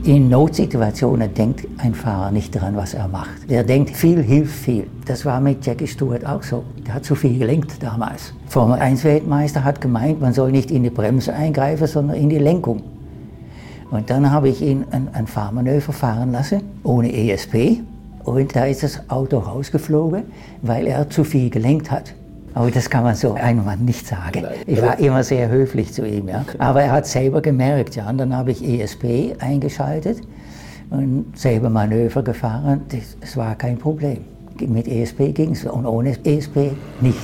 In Notsituationen denkt ein Fahrer nicht daran, was er macht. Der denkt, viel hilft viel. Das war mit Jackie Stewart auch so. Der hat zu viel gelenkt damals. Formel-1-Weltmeister hat gemeint, man soll nicht in die Bremse eingreifen, sondern in die Lenkung. Und dann habe ich ihn ein Fahrmanöver fahren lassen, ohne ESP. Und da ist das Auto rausgeflogen, weil er zu viel gelenkt hat. Aber das kann man so einem Mann nicht sagen. Ich war immer sehr höflich zu ihm. Ja. Aber er hat selber gemerkt. Ja. Und dann habe ich ESP eingeschaltet und selber Manöver gefahren. Das war kein Problem. Mit ESP ging es und ohne ESP nicht.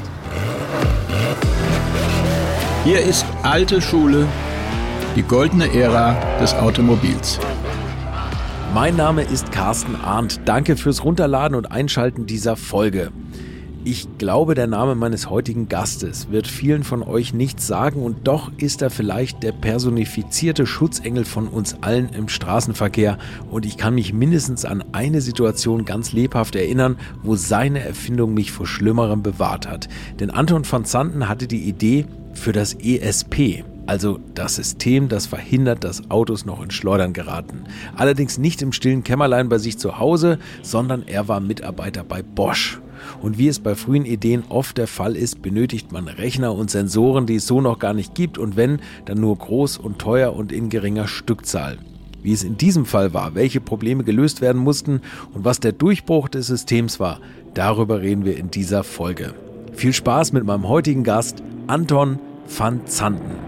Hier ist alte Schule, die goldene Ära des Automobils. Mein Name ist Carsten Arndt. Danke fürs Runterladen und Einschalten dieser Folge. Ich glaube, der Name meines heutigen Gastes wird vielen von euch nichts sagen und doch ist er vielleicht der personifizierte Schutzengel von uns allen im Straßenverkehr und ich kann mich mindestens an eine Situation ganz lebhaft erinnern, wo seine Erfindung mich vor Schlimmerem bewahrt hat. Denn Anton van Zanten hatte die Idee für das ESP. Also das System, das verhindert, dass Autos noch ins Schleudern geraten. Allerdings nicht im stillen Kämmerlein bei sich zu Hause, sondern er war Mitarbeiter bei Bosch. Und wie es bei frühen Ideen oft der Fall ist, benötigt man Rechner und Sensoren, die es so noch gar nicht gibt und wenn, dann nur groß und teuer und in geringer Stückzahl. Wie es in diesem Fall war, welche Probleme gelöst werden mussten und was der Durchbruch des Systems war, darüber reden wir in dieser Folge. Viel Spaß mit meinem heutigen Gast, Anton van Zanten.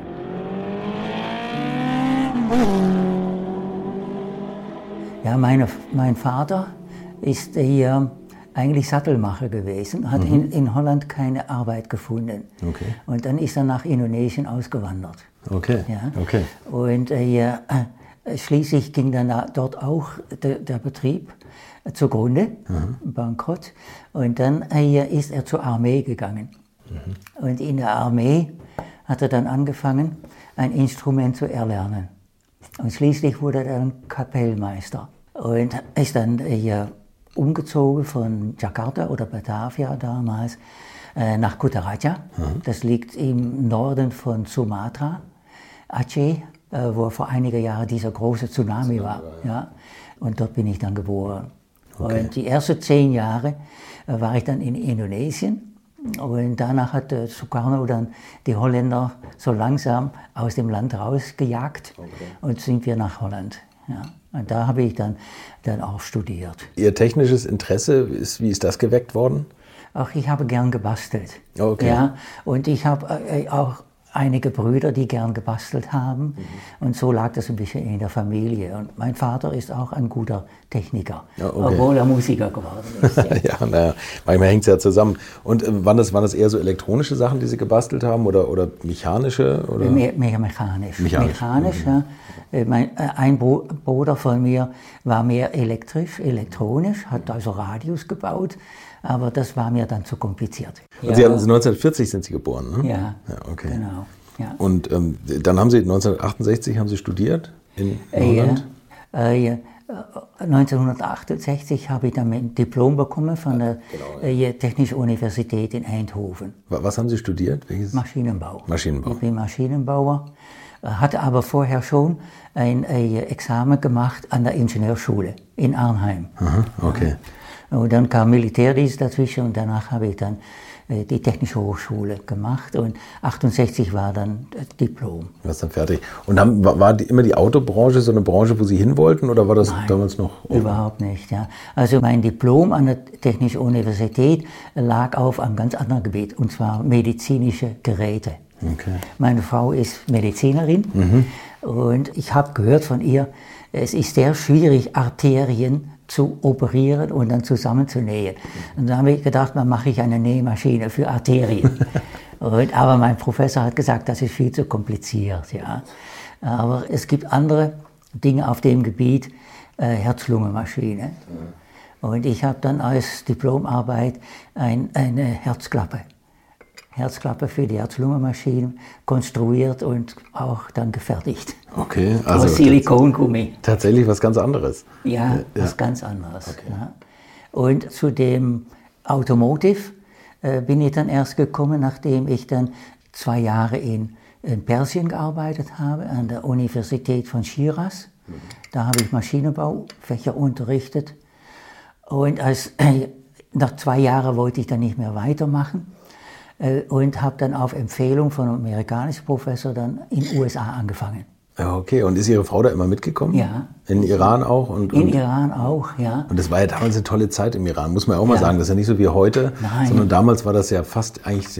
Ja, mein Vater ist hier eigentlich Sattelmacher gewesen, hat in Holland keine Arbeit gefunden. Okay. Und dann ist er nach Indonesien ausgewandert. Okay. Ja. Okay. Und schließlich ging dann dort auch der Betrieb zugrunde, bankrott. Und dann ist er zur Armee gegangen. Und in der Armee hat er dann angefangen, ein Instrument zu erlernen. Und schließlich wurde er dann Kapellmeister. Und ist dann umgezogen von Jakarta oder Batavia damals nach Kutaraja. Das liegt im Norden von Sumatra, Aceh, wo vor einigen Jahren dieser große Tsunami war. Ja. Und dort bin ich dann geboren. Okay. Und die ersten 10 Jahre war ich dann in Indonesien. Und danach hat Sukarno dann die Holländer so langsam aus dem Land rausgejagt und sind wir nach Holland. Ja. Und da habe ich dann auch studiert. Ihr technisches Interesse, wie ist das geweckt worden? Ach, ich habe gern gebastelt. Okay. Ja, und ich habe auch einige Brüder, die gern gebastelt haben. Und so lag das ein bisschen in der Familie. Und mein Vater ist auch ein guter Techniker, obwohl er Musiker geworden ist. Ja, naja, manchmal hängt es ja zusammen. Und waren das eher so elektronische Sachen, die Sie gebastelt haben oder mechanische? Oder? Mehr mechanisch. Mechanisch, ja. Ein Bruder von mir war mehr elektronisch, hat also Radios gebaut, aber das war mir dann zu kompliziert. Und Sie haben 1940 sind Sie geboren, ne? Ja, okay. Genau. Ja. Und dann haben Sie 1968 haben Sie studiert in Holland? 1968 habe ich dann ein Diplom bekommen von der Technischen Universität in Eindhoven. Was haben Sie studiert? Welches? Maschinenbau. Maschinenbau. Ich bin Maschinenbauer, hatte aber vorher schon ein Examen gemacht an der Ingenieurschule in Arnhem. Aha, okay. Und dann kam Militärdienst dazwischen und danach habe ich dann die Technische Hochschule gemacht und 68 war dann das Diplom. Du warst dann fertig. Und war immer die Autobranche so eine Branche, wo Sie hin wollten oder war das damals noch? Überhaupt nicht. Ja. Also mein Diplom an der Technischen Universität lag auf einem ganz anderen Gebiet und zwar medizinische Geräte. Okay. Meine Frau ist Medizinerin und ich habe gehört von ihr, es ist sehr schwierig, Arterien zu operieren und dann zusammenzunähen. Und dann habe ich gedacht, dann mache ich eine Nähmaschine für Arterien. Aber mein Professor hat gesagt, das ist viel zu kompliziert. Ja. Aber es gibt andere Dinge auf dem Gebiet, Herz-Lungen-Maschine. Und ich habe dann als Diplomarbeit eine Herzklappe für die Herz-Lungen-Maschine konstruiert und auch dann gefertigt. Okay, also aus Silikongummi. Tatsächlich was ganz anderes. Ja, was ganz anderes. Okay. Ja. Und zu dem Automotive bin ich dann erst gekommen, nachdem ich dann 2 Jahre in in Persien gearbeitet habe, an der Universität von Shiraz. Da habe ich Maschinenbaufächer unterrichtet. Und nach 2 Jahren wollte ich dann nicht mehr weitermachen und habe dann auf Empfehlung von einem amerikanischen Professor dann in den USA angefangen. Ja, okay. Und ist Ihre Frau da immer mitgekommen? Ja. In Iran auch? In Iran auch, ja. Und das war ja damals eine tolle Zeit im Iran, muss man auch mal sagen. Das ist ja nicht so wie heute, Nein. sondern damals war das ja fast eigentlich,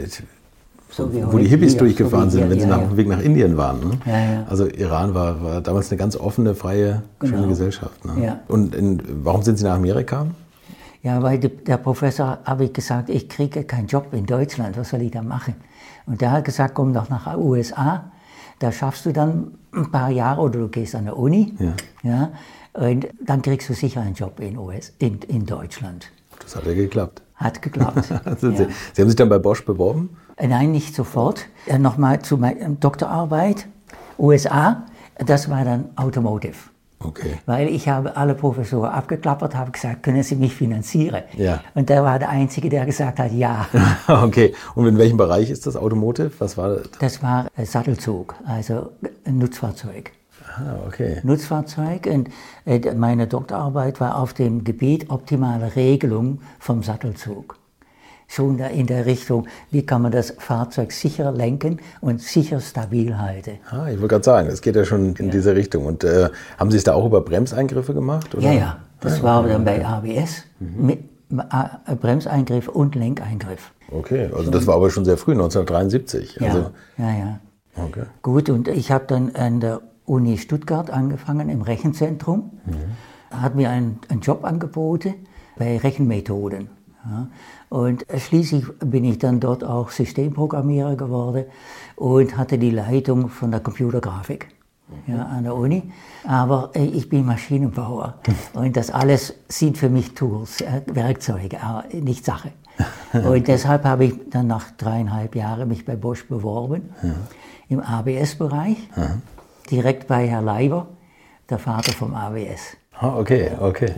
So wie wo heute die Hippies hier, durchgefahren so wie sind, wenn hier, sie auf dem Weg nach Indien waren. Ne? Ja, ja. Also Iran war damals eine ganz offene, freie, schöne Gesellschaft. Ne? Ja. Und warum sind Sie nach Amerika? Ja, weil der Professor, habe ich gesagt, ich kriege keinen Job in Deutschland, was soll ich da machen? Und der hat gesagt, komm doch nach den USA, da schaffst du dann ein paar Jahre oder du gehst an der Uni, ja, und dann kriegst du sicher einen Job in Deutschland. Das hat ja geklappt. Hat geklappt. Also Sie haben sich dann bei Bosch beworben? Nein, nicht sofort. Nochmal zu meiner Doktorarbeit, USA, das war dann Automotive. Okay. Weil ich habe alle Professoren abgeklappert, habe gesagt, können Sie mich finanzieren? Ja. Und der war der Einzige, der gesagt hat, ja. Okay. Und in welchem Bereich ist das Automotive? Was war das? Das war Sattelzug, also ein Nutzfahrzeug. Ah, okay. Nutzfahrzeug und meine Doktorarbeit war auf dem Gebiet optimale Regelung vom Sattelzug. Schon in der Richtung, wie kann man das Fahrzeug sicher lenken und sicher stabil halten. Ah, ich wollte gerade sagen, es geht ja schon in diese Richtung. Und haben Sie es da auch über Bremseingriffe gemacht? Oder? Ja. Das war dann bei ABS, mit Bremseingriff und Lenkeingriff. Okay, also das war aber schon sehr früh, 1973. Ja, Also, ja. okay. Gut, und ich habe dann an der Uni Stuttgart angefangen, im Rechenzentrum. Hat mir einen Job angeboten bei Rechenmethoden. Ja. Und schließlich bin ich dann dort auch Systemprogrammierer geworden und hatte die Leitung von der Computergrafik an der Uni. Aber ich bin Maschinenbauer und das alles sind für mich Tools, Werkzeuge, aber nicht Sache. Und deshalb habe ich dann nach 3,5 Jahren mich bei Bosch beworben, im ABS-Bereich, direkt bei Herr Leiber, der Vater vom ABS. Ah, okay.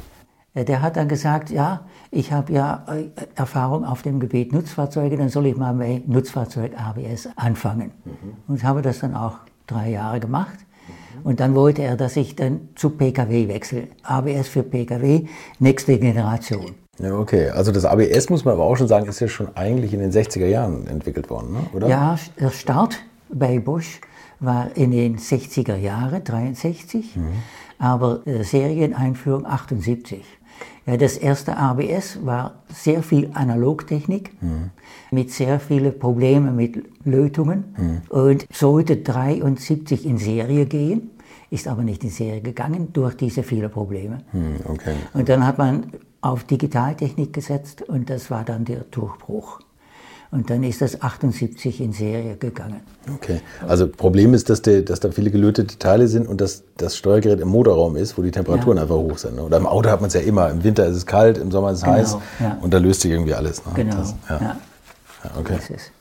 Der hat dann gesagt, ja, ich habe ja Erfahrung auf dem Gebiet Nutzfahrzeuge, dann soll ich mal bei Nutzfahrzeug ABS anfangen. Und habe das dann auch 3 Jahre gemacht. Und dann wollte er, dass ich dann zu PKW wechsle. ABS für PKW, nächste Generation. Ja, okay. Also das ABS, muss man aber auch schon sagen, ist ja schon eigentlich in den 60er Jahren entwickelt worden, ne? Oder? Ja, der Start bei Bosch war in den 60er Jahren, 63, aber Serieneinführung 78. Ja, das erste ABS war sehr viel Analogtechnik, mit sehr vielen Problemen mit Lötungen und sollte 73 in Serie gehen, ist aber nicht in Serie gegangen durch diese vielen Probleme. Okay. Und dann hat man auf Digitaltechnik gesetzt und das war dann der Durchbruch. Und dann ist das 78 in Serie gegangen. Okay. Also Problem ist, dass da viele gelötete Teile sind und dass das Steuergerät im Motorraum ist, wo die Temperaturen einfach hoch sind. Ne? Oder im Auto hat man es ja immer. Im Winter ist es kalt, im Sommer ist es heiß und da löst sich irgendwie alles. Ne? Genau. Ja, okay.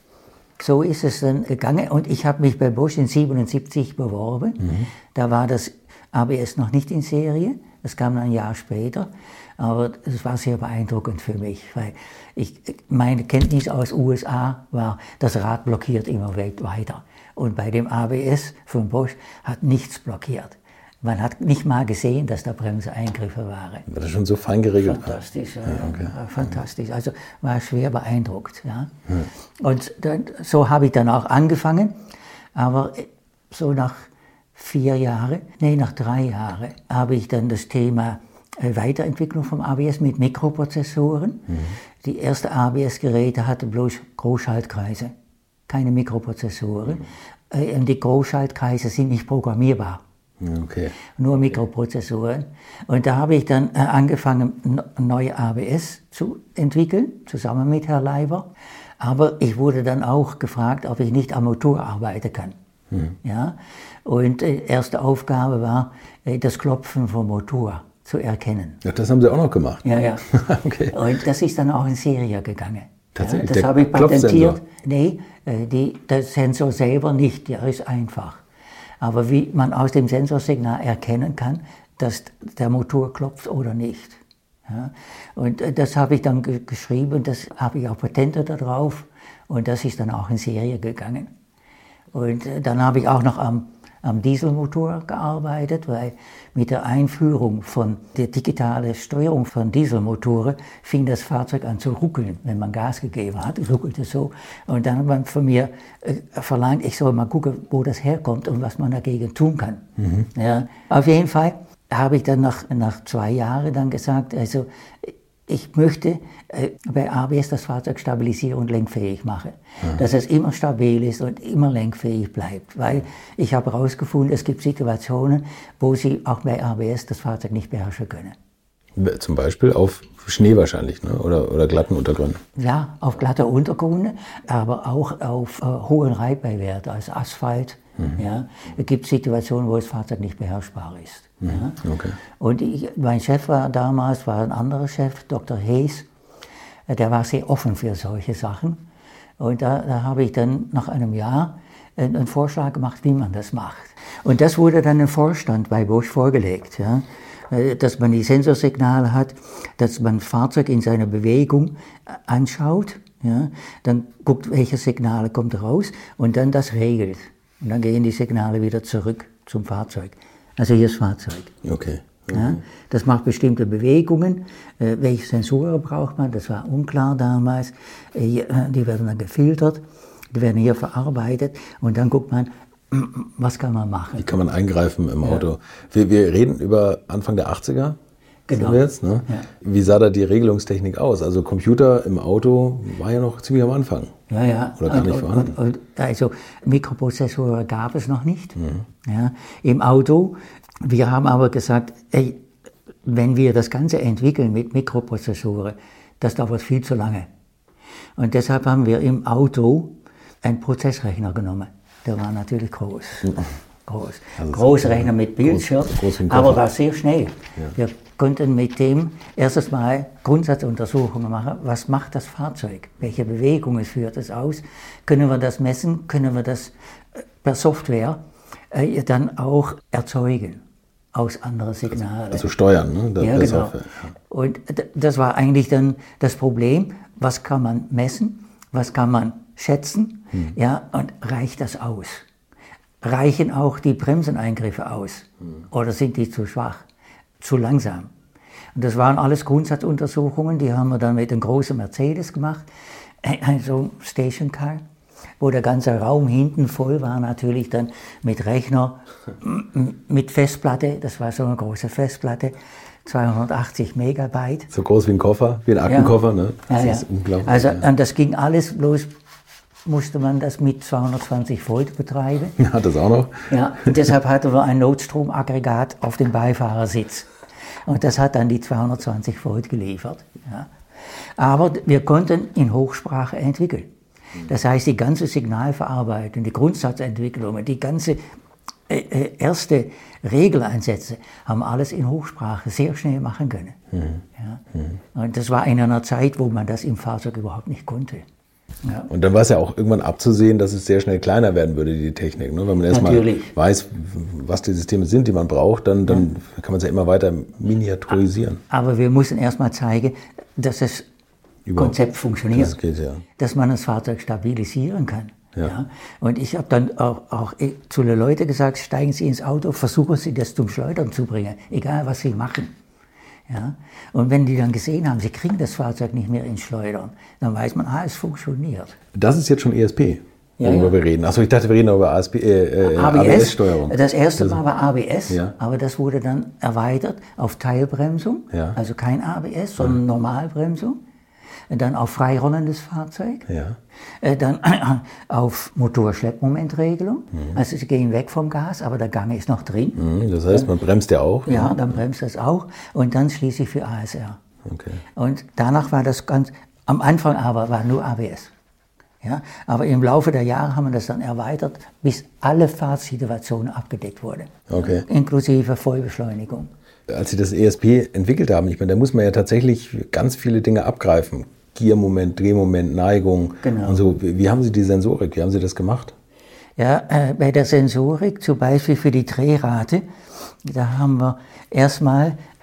So ist es dann gegangen und ich habe mich bei Bosch in 77 beworben. Da war das ABS noch nicht in Serie, das kam ein Jahr später. Aber es war sehr beeindruckend für mich, weil meine Kenntnis aus USA war, das Rad blockiert immer weiter. Und bei dem ABS von Bosch hat nichts blockiert. Man hat nicht mal gesehen, dass da Bremseingriffe waren. War das schon so fein geregelt? Fantastisch, fantastisch. Also war schwer beeindruckt. Ja. Und so habe ich dann auch angefangen, aber so nach 3 Jahren, habe ich dann das Thema Weiterentwicklung vom ABS mit Mikroprozessoren. Die ersten ABS-Geräte hatten bloß Großschaltkreise, keine Mikroprozessoren. Und die Großschaltkreise sind nicht programmierbar. Okay. Nur Mikroprozessoren. Und da habe ich dann angefangen, neue ABS zu entwickeln, zusammen mit Herrn Leiber. Aber ich wurde dann auch gefragt, ob ich nicht am Motor arbeiten kann. Ja? Und erste Aufgabe war, das Klopfen vom Motor zu erkennen. Ja, das haben Sie auch noch gemacht? Ja. Okay. Und das ist dann auch in Serie gegangen. Tatsächlich? Ja, das habe ich patentiert. Nee, der Sensor selber nicht, der ist einfach. Aber wie man aus dem Sensorsignal erkennen kann, dass der Motor klopft oder nicht. Ja? Und das habe ich dann geschrieben, das habe ich auch Patente darauf und das ist dann auch in Serie gegangen. Und dann habe ich auch noch am Dieselmotor gearbeitet, weil mit der Einführung von der digitalen Steuerung von Dieselmotoren fing das Fahrzeug an zu ruckeln, wenn man Gas gegeben hat. Es ruckelte so. Und dann hat man von mir verlangt, ich soll mal gucken, wo das herkommt und was man dagegen tun kann. Ja, auf jeden Fall habe ich dann nach 2 Jahren dann gesagt, also ich möchte bei ABS das Fahrzeug stabilisieren und lenkfähig machen. Dass es immer stabil ist und immer lenkfähig bleibt. Weil ich habe herausgefunden, es gibt Situationen, wo Sie auch bei ABS das Fahrzeug nicht beherrschen können. Zum Beispiel auf Schnee wahrscheinlich, ne? Oder glatten Untergründen. Ja, auf glatter Untergründe, aber auch auf hohen Reibeiwerten, also Asphalt. Ja. Es gibt Situationen, wo das Fahrzeug nicht beherrschbar ist. Ja. Okay. Und mein Chef war ein anderer Chef, Dr. Hayes, der war sehr offen für solche Sachen. Und da habe ich dann nach einem Jahr einen Vorschlag gemacht, wie man das macht. Und das wurde dann dem Vorstand bei Bosch vorgelegt, ja? Dass man die Sensorsignale hat, dass man das Fahrzeug in seiner Bewegung anschaut, ja? Dann guckt, welche Signale kommt raus und dann das regelt. Und dann gehen die Signale wieder zurück zum Fahrzeug. Also hier ist das Fahrzeug. Okay. Ja, das macht bestimmte Bewegungen. Welche Sensoren braucht man? Das war unklar damals. Die werden dann gefiltert, die werden hier verarbeitet und dann guckt man, was kann man machen. Wie kann man eingreifen im Auto? Wir reden über Anfang der 80er. Genau. Jetzt, ne? Ja. Wie sah da die Regelungstechnik aus? Also Computer im Auto war ja noch ziemlich am Anfang. Ja. Oder gar nicht vorhanden. Also Mikroprozessoren gab es noch nicht. Ja, im Auto. Wir haben aber gesagt, ey, wenn wir das Ganze entwickeln mit Mikroprozessoren, das dauert viel zu lange. Und deshalb haben wir im Auto einen Prozessrechner genommen. Der war natürlich groß. Also Großrechner mit Bildschirm, aber war sehr schnell. Ja. Wir konnten mit dem erstes Mal Grundsatzuntersuchungen machen. Was macht das Fahrzeug? Welche Bewegungen führt es aus? Können wir das messen? Können wir das per Software dann auch erzeugen aus anderen Signalen? Also steuern, ne? Ja, genau. Software, ja. Und das war eigentlich dann das Problem. Was kann man messen? Was kann man schätzen? Ja, und reicht das aus? Reichen auch die Bremseneingriffe aus? Oder sind die zu schwach, zu langsam? Und das waren alles Grundsatzuntersuchungen, die haben wir dann mit einem großen Mercedes gemacht, so Stationcar, wo der ganze Raum hinten voll war, natürlich dann mit Rechner, mit Festplatte, das war so eine große Festplatte, 280 Megabyte. So groß wie ein Koffer, wie ein Aktenkoffer, ne? Das ist unglaublich. Also und das ging alles bloß, musste man das mit 220 Volt betreiben. Ja, das auch noch. Ja, und deshalb hatten wir ein Notstromaggregat auf dem Beifahrersitz. Und das hat dann die 220 Volt geliefert. Ja. Aber wir konnten in Hochsprache entwickeln. Das heißt, die ganze Signalverarbeitung, die Grundsatzentwicklungen, die ganze erste Regeleinsätze haben alles in Hochsprache sehr schnell machen können. Ja. Und das war in einer Zeit, wo man das im Fahrzeug überhaupt nicht konnte. Ja. Und dann war es ja auch irgendwann abzusehen, dass es sehr schnell kleiner werden würde, die Technik. Ne? Wenn man erstmal weiß, was die Systeme sind, die man braucht, dann kann man es ja immer weiter miniaturisieren. Aber wir müssen erstmal zeigen, dass das Konzept funktioniert. Das geht, ja. Dass man das Fahrzeug stabilisieren kann. Ja. Ja. Und ich habe dann auch zu den Leuten gesagt, steigen Sie ins Auto, versuchen Sie das zum Schleudern zu bringen, egal was Sie machen. Ja? Und wenn die dann gesehen haben, sie kriegen das Fahrzeug nicht mehr ins Schleudern, dann weiß man, es funktioniert. Das ist jetzt schon ESP, worüber wir reden. Achso, ich dachte, wir reden über ABS-Steuerung. Das erste Mal war ABS, aber das wurde dann erweitert auf Teilbremsung, also kein ABS, sondern Normalbremsung. Dann auf freirollendes Fahrzeug, dann auf Motorschleppmomentregelung, also sie gehen weg vom Gas, aber der Gang ist noch drin. Das heißt, man bremst ja auch? Ja, dann bremst das auch und dann schließlich für ASR. Okay. Und danach war das ganz, am Anfang aber war nur ABS. Ja, aber im Laufe der Jahre haben wir das dann erweitert, bis alle Fahrtsituationen abgedeckt wurden, inklusive Vollbeschleunigung. Als Sie das ESP entwickelt haben, ich meine, da muss man ja tatsächlich ganz viele Dinge abgreifen. Giermoment, Drehmoment, Neigung und so. Wie haben Sie die Sensorik, wie haben Sie das gemacht? Ja, bei der Sensorik, zum Beispiel für die Drehrate, da haben wir erstmal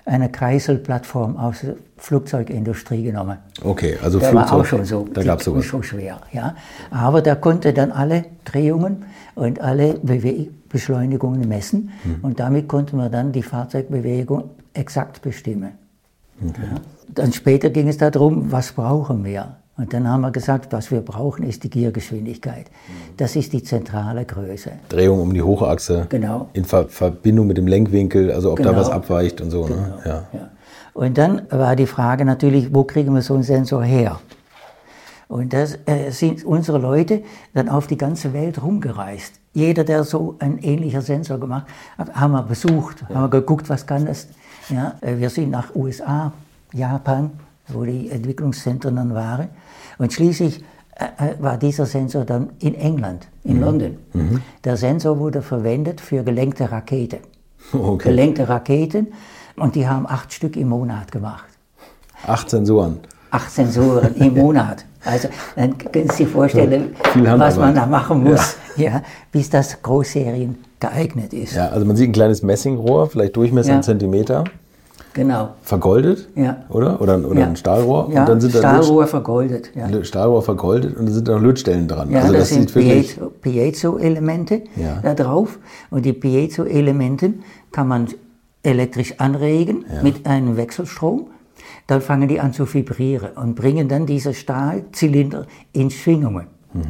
eine Kreiselplattform aus der Flugzeugindustrie genommen. Okay, also der Flugzeug, war auch schon so, da gab es sowas. So schwer. Ja. Aber der konnte dann alle Drehungen und alle Beschleunigungen messen und damit konnte man dann die Fahrzeugbewegung exakt bestimmen. Okay. Ja. Dann später ging es darum, was brauchen wir? Und dann haben wir gesagt, was wir brauchen, ist die Giergeschwindigkeit. Das ist die zentrale Größe. Drehung um die Hochachse. Genau. In Verbindung mit dem Lenkwinkel, also ob genau. da was abweicht und so. Genau. Ne? Ja. Ja. Und dann war die Frage natürlich, wo kriegen wir so einen Sensor her? Und da sind unsere Leute dann auf die ganze Welt rumgereist. Jeder, der so ein ähnlicher Sensor gemacht hat, haben wir besucht, haben wir geguckt, was kann das. Ja, wir sind nach USA, Japan, wo die Entwicklungszentren dann waren. Und schließlich war dieser Sensor dann in England, in London. Der Sensor wurde verwendet für gelenkte Raketen. Okay. Gelenkte Raketen, und die haben 8 Stück im Monat gemacht. 8 Sensoren. 8 Sensoren im Monat. Also dann können Sie sich vorstellen, ja, was man da machen muss, ja, bis das Großserien geeignet ist. Ja, also man sieht ein kleines Messingrohr, vielleicht Durchmesser 1 Zentimeter. Genau. Vergoldet, oder? Oder ein Stahlrohr. Ja, und dann sind Stahlrohr vergoldet. Ja. Stahlrohr vergoldet und dann sind da noch Lötstellen dran. Ja, also das sind wirklich Piezo-Elemente da drauf. Und die Piezo-Elemente kann man elektrisch anregen mit einem Wechselstrom. Dann fangen die an zu vibrieren und bringen dann diese Stahlzylinder in Schwingungen.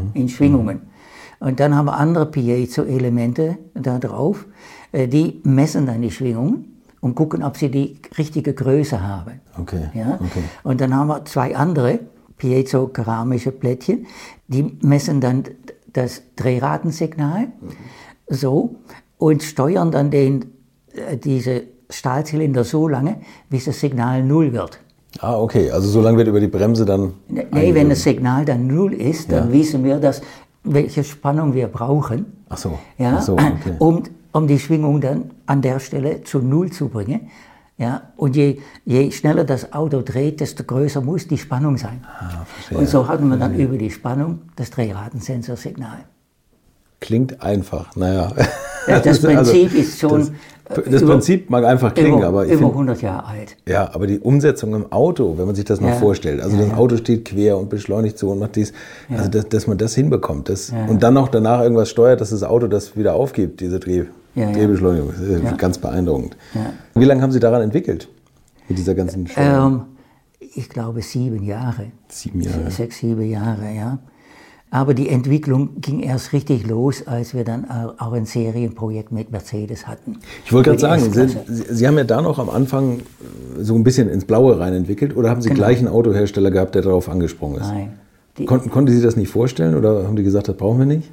Und dann haben wir andere Piezo-Elemente da drauf, die messen dann die Schwingungen und gucken, ob sie die richtige Größe haben. Okay. Ja? Okay. Und dann haben wir 2 andere piezo-keramische Plättchen, die messen dann das Drehratensignal so und steuern dann diese Stahlzylinder so lange, bis das Signal 0 wird. Ah, okay. Also so lange wird über die Bremse dann... Nee, wenn das Signal dann 0 ist, dann wissen wir, welche Spannung wir brauchen. Ach so. Ja, Ach so, okay. um die Schwingung dann an der Stelle zu 0 zu bringen. Ja, und je schneller das Auto dreht, desto größer muss die Spannung sein. Ah, verstehe. Und so hatten wir dann über die Spannung das Drehratensensorsignal. Klingt einfach, naja. Ja, das Prinzip ist schon... Das Prinzip mag einfach klingen, aber ich über finde... 100 Jahre alt. Ja, aber die Umsetzung im Auto, wenn man sich das mal vorstellt, also das Auto steht quer und beschleunigt so und macht dies, also dass man das hinbekommt und dann noch danach irgendwas steuert, dass das Auto das wieder aufgibt, diese Drehbeschleunigung, das ist ganz beeindruckend. Ja. Wie lange haben Sie daran entwickelt, mit dieser ganzen Steuerung? Ich glaube 7 Jahre. 7 Jahre. 6, 7 Jahre, ja. Aber die Entwicklung ging erst richtig los, als wir dann auch ein Serienprojekt mit Mercedes hatten. Ich wollte gerade sagen, Sie haben ja da noch am Anfang so ein bisschen ins Blaue rein entwickelt, oder haben Sie gleich einen Autohersteller gehabt, der darauf angesprungen ist? Nein. Konnte Sie das nicht vorstellen oder haben die gesagt, das brauchen wir nicht?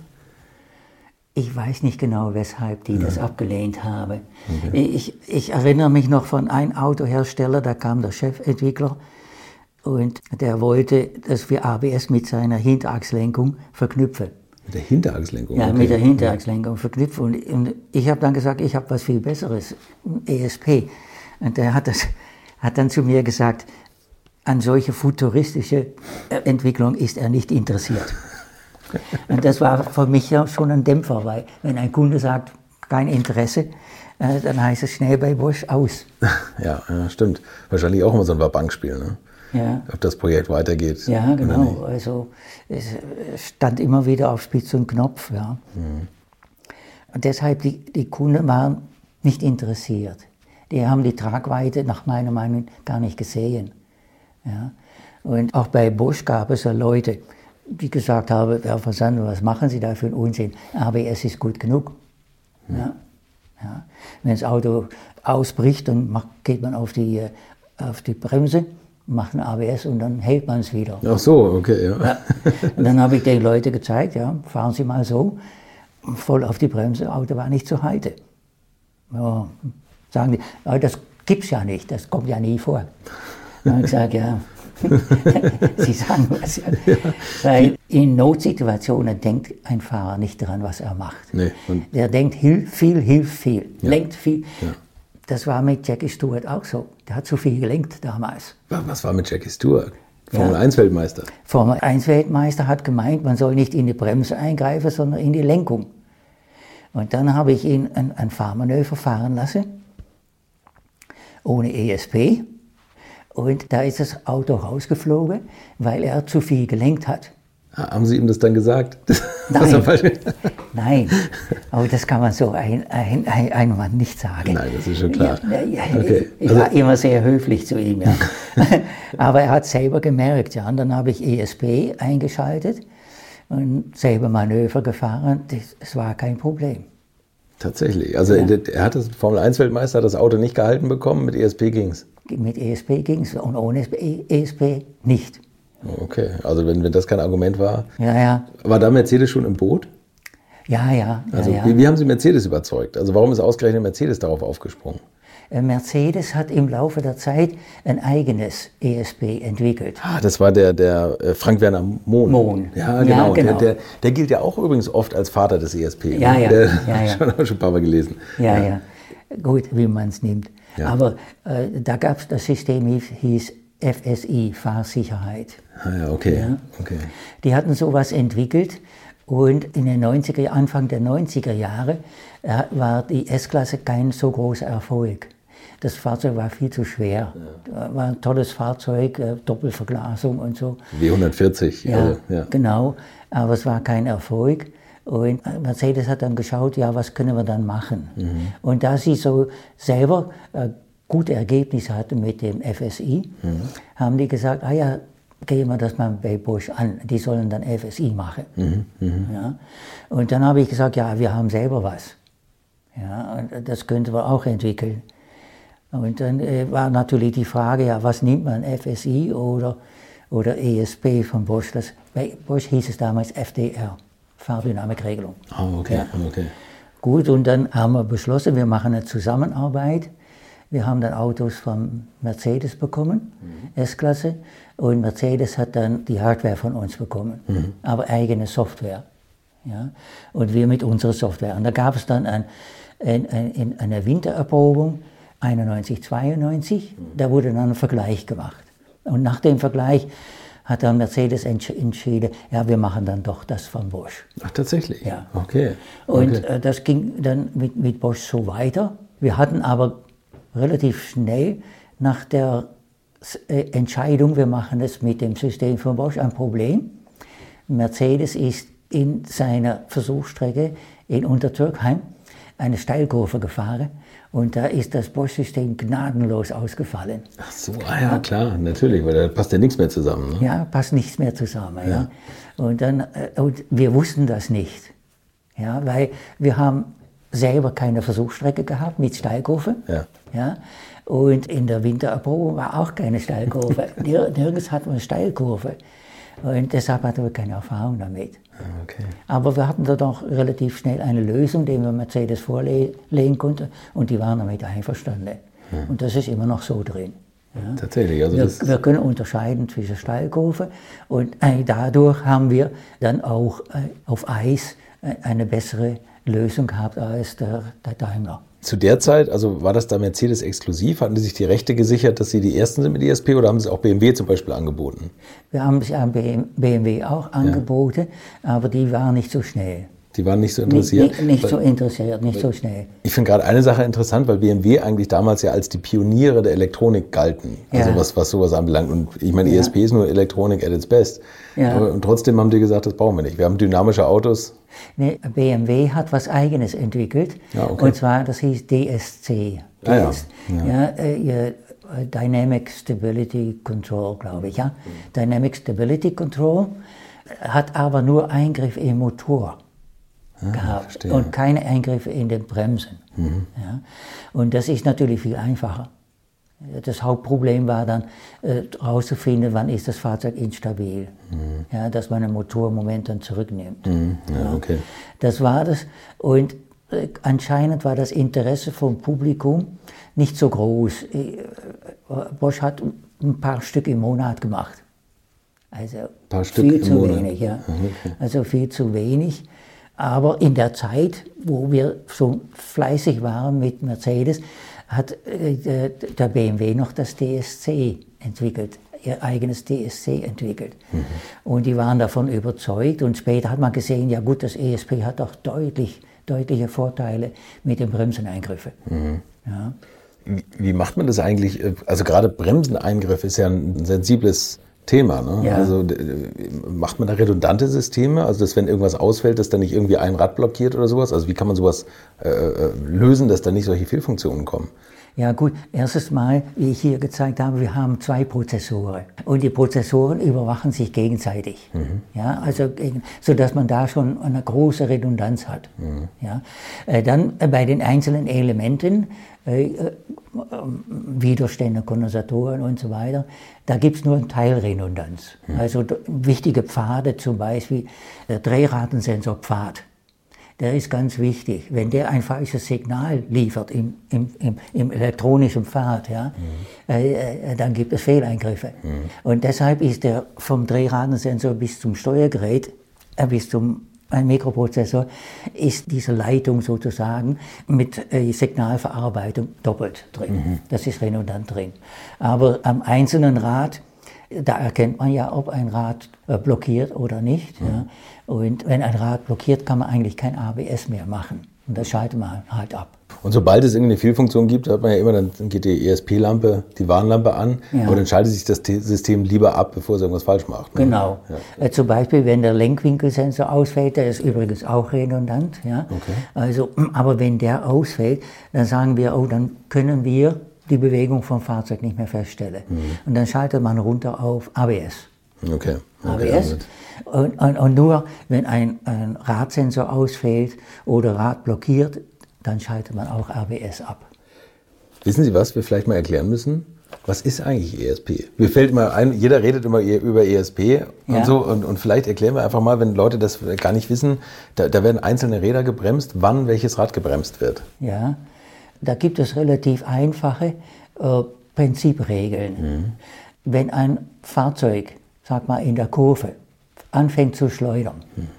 Ich weiß nicht genau, weshalb die das abgelehnt haben. Okay. Ich erinnere mich noch von einem Autohersteller, da kam der Chefentwickler, und der wollte, dass wir ABS mit seiner Hinterachslenkung verknüpfen. Mit der Hinterachslenkung? Ja, mit der Hinterachslenkung verknüpfen. Und ich habe dann gesagt, ich habe was viel Besseres, ESP. Und der hat dann zu mir gesagt, an solche futuristische Entwicklung ist er nicht interessiert. Und das war für mich ja schon ein Dämpfer, weil wenn ein Kunde sagt, kein Interesse, dann heißt es schnell bei Bosch aus. Ja, stimmt. Wahrscheinlich auch immer so ein Bankspiel, ne? Ja. Ob das Projekt weitergeht. Ja, genau. Also es stand immer wieder auf Spitz und Knopf. Ja. Und deshalb, die Kunden waren nicht interessiert. Die haben die Tragweite nach meiner Meinung gar nicht gesehen. Ja. Und auch bei Bosch gab es ja Leute, die gesagt haben, Herr Versander, was machen Sie da für einen Unsinn? ABS ist gut genug. Ja. Ja. Wenn das Auto ausbricht, dann geht man auf die Bremse, macht ein ABS und dann hält man es wieder. Ach so, okay, ja. Und dann habe ich den Leuten gezeigt, fahren Sie mal so, voll auf die Bremse, Auto war nicht zu halten. Ja, sagen die, das gibt's ja nicht, das kommt ja nie vor. Dann habe ich gesagt, Sie sagen was. Ja. Weil in Notsituationen denkt ein Fahrer nicht daran, was er macht. Nee, der denkt, hilft viel, lenkt viel. Ja. Das war mit Jackie Stewart auch so. Der hat zu viel gelenkt damals. Was war mit Jackie Stewart? Formel-1-Weltmeister? Formel-1-Weltmeister hat gemeint, man soll nicht in die Bremse eingreifen, sondern in die Lenkung. Und dann habe ich ihn ein Fahrmanöver fahren lassen. ohne ESP. Und da ist das Auto rausgeflogen, weil er zu viel gelenkt hat. Haben Sie ihm das dann gesagt? Nein, aber das kann man so einem Mann nicht sagen. Nein, das ist schon klar. Okay. Ich war immer sehr höflich zu ihm, ja. Aber er hat selber gemerkt, ja. Und dann habe ich ESP eingeschaltet und selber Manöver gefahren. Das war kein Problem. Tatsächlich. Also er hat das Formel-1-Weltmeister, hat das Auto nicht gehalten bekommen, mit ESP ging's? Mit ESP ging's und ohne ESP nicht. Okay, also wenn das kein Argument war. Ja. War da Mercedes schon im Boot? Ja. Also wie haben Sie Mercedes überzeugt? Also warum ist ausgerechnet Mercedes darauf aufgesprungen? Mercedes hat im Laufe der Zeit ein eigenes ESP entwickelt. Das war der Frank-Werner Mohn. Ja, genau. Der gilt ja auch übrigens oft als Vater des ESP. Ja. Schon ein paar Mal gelesen. Ja. Gut, wie man es nimmt. Ja. Aber da gab es, das System hieß FSI, Fahrsicherheit. Okay. Ja. Die hatten sowas entwickelt und in den Anfang der 90er Jahre war die S-Klasse kein so großer Erfolg. Das Fahrzeug war viel zu schwer. War ein tolles Fahrzeug, Doppelverglasung und so. W140. Ja, genau. Aber es war kein Erfolg. Und Mercedes hat dann geschaut, was können wir dann machen? Und da sie so selber gute Ergebnisse hatten mit dem FSI, haben die gesagt, gehen wir das mal bei Bosch an, die sollen dann FSI machen. Ja. Und dann habe ich gesagt, wir haben selber was. Ja, und das könnten wir auch entwickeln. Und dann war natürlich die Frage, was nimmt man, FSI oder ESP von Bosch? Bei Bosch hieß es damals FDR, Fahrdynamikregelung. Okay. Gut, und dann haben wir beschlossen, wir machen eine Zusammenarbeit. Wir haben dann Autos von Mercedes bekommen, S-Klasse, und Mercedes hat dann die Hardware von uns bekommen, aber eigene Software. Ja? Und wir mit unserer Software. Und da gab es dann eine Wintererprobung, 91, 92, da wurde dann ein Vergleich gemacht. Und nach dem Vergleich hat dann Mercedes entschieden, wir machen dann doch das von Bosch. Ach, tatsächlich? Ja. Okay. Und das ging dann mit Bosch so weiter. Wir hatten aber relativ schnell nach der Entscheidung, wir machen es mit dem System von Bosch, ein Problem. Mercedes ist in seiner Versuchsstrecke in Untertürkheim eine Steilkurve gefahren und da ist das Bosch-System gnadenlos ausgefallen. Ach so, klar, natürlich, weil da passt ja nichts mehr zusammen. Ne? Ja, passt nichts mehr zusammen. Ja. Und wir wussten das nicht, weil wir haben selber keine Versuchsstrecke gehabt mit Steilkurve. Ja. Und in der Wintererprobung war auch keine Steilkurve. Nirgends hatten wir eine Steilkurve. Und deshalb hatten wir keine Erfahrung damit. Okay. Aber wir hatten da doch relativ schnell eine Lösung, die wir Mercedes vorlegen konnten. Und die waren damit einverstanden. Und das ist immer noch so drin. Ja. Tatsächlich. Also wir können unterscheiden zwischen Steilkurve. Und dadurch haben wir dann auch auf Eis eine bessere Lösung gehabt als der Daimler. Zu der Zeit, also war das da Mercedes exklusiv? Hatten die sich die Rechte gesichert, dass sie die Ersten sind mit ESP oder haben sie auch BMW zum Beispiel angeboten? Wir haben es an BMW auch angeboten, aber die waren nicht so schnell. Die waren nicht so interessiert? Nicht so interessiert, nicht so schnell. Ich finde gerade eine Sache interessant, weil BMW eigentlich damals ja als die Pioniere der Elektronik galten. Also was sowas anbelangt. Und ich meine, ESP ist nur Elektronik at its best. Ja. Und trotzdem haben die gesagt, das brauchen wir nicht. Wir haben dynamische Autos. Nee, BMW hat was Eigenes entwickelt. Und zwar, das hieß DSC. Dynamic Stability Control, glaube ich. Ja? Dynamic Stability Control hat aber nur Eingriff im Motor gehabt und keine Eingriffe in den Bremsen. Ja? Und das ist natürlich viel einfacher. Das Hauptproblem war dann, herauszufinden, wann ist das Fahrzeug instabil. Ja, dass man den Motormoment dann zurücknimmt. Okay. Das war das. Und anscheinend war das Interesse vom Publikum nicht so groß. Bosch hat ein paar Stück im Monat gemacht. Also viel zu wenig. Ja. Okay. Also viel zu wenig. Aber in der Zeit, wo wir so fleißig waren mit Mercedes, hat der BMW noch das DSC entwickelt, ihr eigenes DSC entwickelt. Und die waren davon überzeugt und später hat man gesehen, ja gut, das ESP hat auch deutliche Vorteile mit den Bremseneingriffen. Ja. Wie macht man das eigentlich? Also gerade Bremseneingriff ist ja ein sensibles Thema. Ne? Ja. Also macht man da redundante Systeme? Also dass wenn irgendwas ausfällt, dass dann nicht irgendwie ein Rad blockiert oder sowas? Also wie kann man sowas lösen, dass da nicht solche Fehlfunktionen kommen? Ja gut, erstes Mal, wie ich hier gezeigt habe, wir haben 2 Prozessoren und die Prozessoren überwachen sich gegenseitig, ja, also sodass man da schon eine große Redundanz hat. Ja. Dann bei den einzelnen Elementen, Widerstände, Kondensatoren und so weiter, da gibt es nur eine Teilredundanz. Also wichtige Pfade, zum Beispiel der Drehratensensor-Pfad. Der ist ganz wichtig. Wenn der ein falsches Signal liefert im elektronischen Pfad, ja, dann gibt es Fehleingriffe. Und deshalb ist der vom Drehratensensor bis zum Steuergerät, bis zum Mikroprozessor, ist diese Leitung sozusagen mit Signalverarbeitung doppelt drin. Das ist redundant drin. Aber am einzelnen Rad, da erkennt man ja, ob ein Rad blockiert oder nicht. Ja. Und wenn ein Rad blockiert, kann man eigentlich kein ABS mehr machen. Und das schaltet man halt ab. Und sobald es irgendeine Fehlfunktion gibt, hat man ja immer, dann geht die ESP-Lampe, die Warnlampe an, ja. Aber dann schaltet sich das System lieber ab, bevor es irgendwas falsch macht. Ne? Genau. Ja. Zum Beispiel, wenn der Lenkwinkelsensor ausfällt, der ist übrigens auch redundant. Ja? Okay. Also, aber wenn der ausfällt, dann sagen wir, oh, dann können wir die Bewegung vom Fahrzeug nicht mehr feststellen. Und dann schaltet man runter auf ABS. Okay. ABS. Und nur wenn ein Radsensor ausfällt oder Rad blockiert, dann schaltet man auch ABS ab. Wissen Sie, was wir vielleicht mal erklären müssen? Was ist eigentlich ESP? Mir fällt immer ein, jeder redet immer über ESP und ja. so. Und vielleicht erklären wir einfach mal, wenn Leute das gar nicht wissen, da werden einzelne Räder gebremst, wann welches Rad gebremst wird. Ja, da gibt es relativ einfache Prinzipregeln. Wenn ein Fahrzeug, sag mal in der Kurve, anfängt zu schleudern,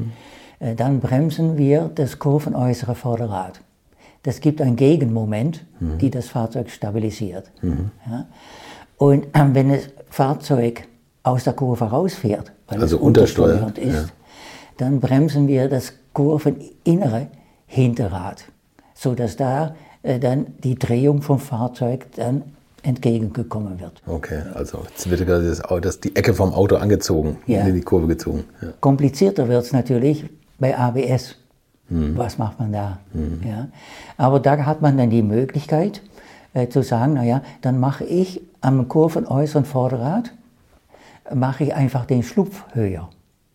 dann bremsen wir das kurvenäußere Vorderrad. Das gibt ein Gegenmoment, die das Fahrzeug stabilisiert. Ja? Und wenn das Fahrzeug aus der Kurve rausfährt, weil also es untersteuert ist, ja. Dann bremsen wir das kurveninnere Hinterrad, sodass da dann die Drehung vom Fahrzeug dann entgegengekommen wird. Okay, also jetzt wird gerade die Ecke vom Auto angezogen, ja. in die Kurve gezogen. Ja. Komplizierter wird es natürlich bei ABS. Was macht man da? Ja. Aber da hat man dann die Möglichkeit zu sagen, naja, dann mache ich am kurvenäußeren Vorderrad, mache ich einfach den Schlupf höher.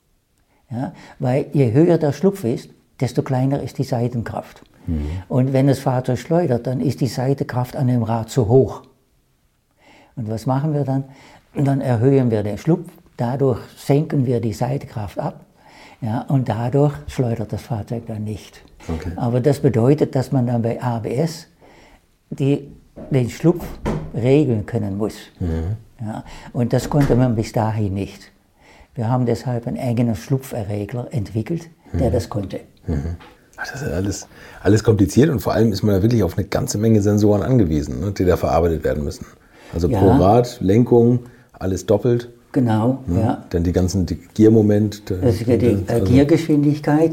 Ja. Weil je höher der Schlupf ist, desto kleiner ist die Seitenkraft. Und wenn das Fahrzeug schleudert, dann ist die Seitenkraft an dem Rad zu hoch. Und was machen wir dann? Dann erhöhen wir den Schlupf, dadurch senken wir die Seitenkraft ab. Ja, und dadurch schleudert das Fahrzeug dann nicht. Okay. Aber das bedeutet, dass man dann bei ABS den Schlupf regeln können muss. Ja, und das konnte man bis dahin nicht. Wir haben deshalb einen eigenen Schlupferregler entwickelt, der das konnte. Das ist alles kompliziert und vor allem ist man da wirklich auf eine ganze Menge Sensoren angewiesen, ne, die da verarbeitet werden müssen. Also pro Rad, Lenkung, alles doppelt. Genau, ja. Dann die Giermoment. Das ist die Giergeschwindigkeit,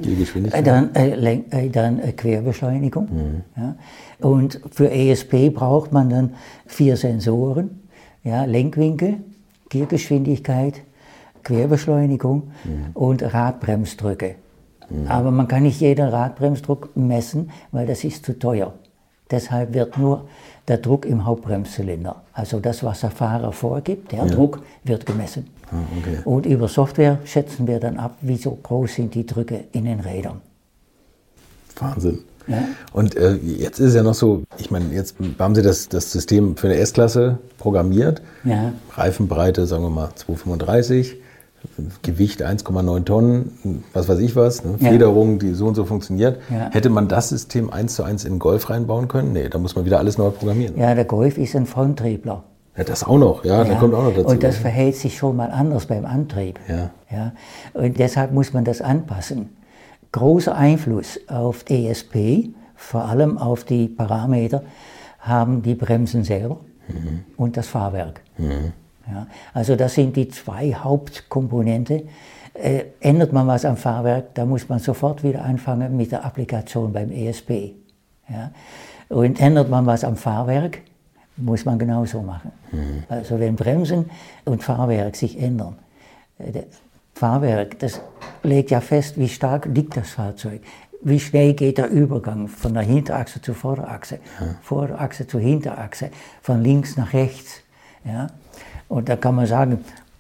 dann Querbeschleunigung. Ja. Und für ESP braucht man dann 4 Sensoren, ja, Lenkwinkel, Giergeschwindigkeit, Querbeschleunigung und Radbremsdrücke. Aber man kann nicht jeden Radbremsdruck messen, weil das ist zu teuer. Deshalb wird nur der Druck im Hauptbremszylinder, also das, was der Fahrer vorgibt, der Druck wird gemessen. Okay. Und über Software schätzen wir dann ab, wie so groß sind die Drücke in den Rädern. Wahnsinn. Ja. Und jetzt ist es ja noch so, ich meine, jetzt haben Sie das System für eine S-Klasse programmiert. Ja. Reifenbreite, sagen wir mal 2,35, Gewicht 1,9 Tonnen, was weiß ich was, ne? Federung, die so und so funktioniert. Ja. Hätte man das System 1:1 in den Golf reinbauen können? Nee, da muss man wieder alles neu programmieren. Ja, der Golf ist ein Fronttriebler. Ja, das auch noch, ja, da kommt auch noch dazu. Und das verhält sich schon mal anders beim Antrieb. Ja. Ja. Und deshalb muss man das anpassen. Großer Einfluss auf ESP, vor allem auf die Parameter, haben die Bremsen selber und das Fahrwerk. Ja, also das sind die 2 Hauptkomponenten. Ändert man was am Fahrwerk, da muss man sofort wieder anfangen mit der Applikation beim ESP. Ja. Und ändert man was am Fahrwerk, muss man genauso machen. Also wenn Bremsen und Fahrwerk sich ändern, das Fahrwerk, das legt ja fest, wie stark liegt das Fahrzeug, wie schnell geht der Übergang von der Hinterachse zur Vorderachse, Vorderachse zur Hinterachse, von links nach rechts. Ja? Und da kann man sagen,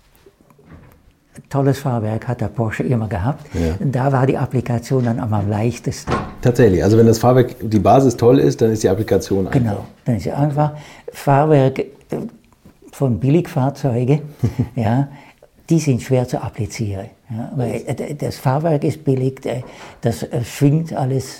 tolles Fahrwerk hat der Porsche immer gehabt. Ja. Und da war die Applikation dann am leichtesten. Tatsächlich, also wenn das Fahrwerk, die Basis toll ist, dann ist die Applikation einfach. Genau, dann ist sie einfach. Fahrwerk von Billigfahrzeugen, ja, die sind schwer zu applizieren. Ja, weil das Fahrwerk ist billig, das schwingt alles,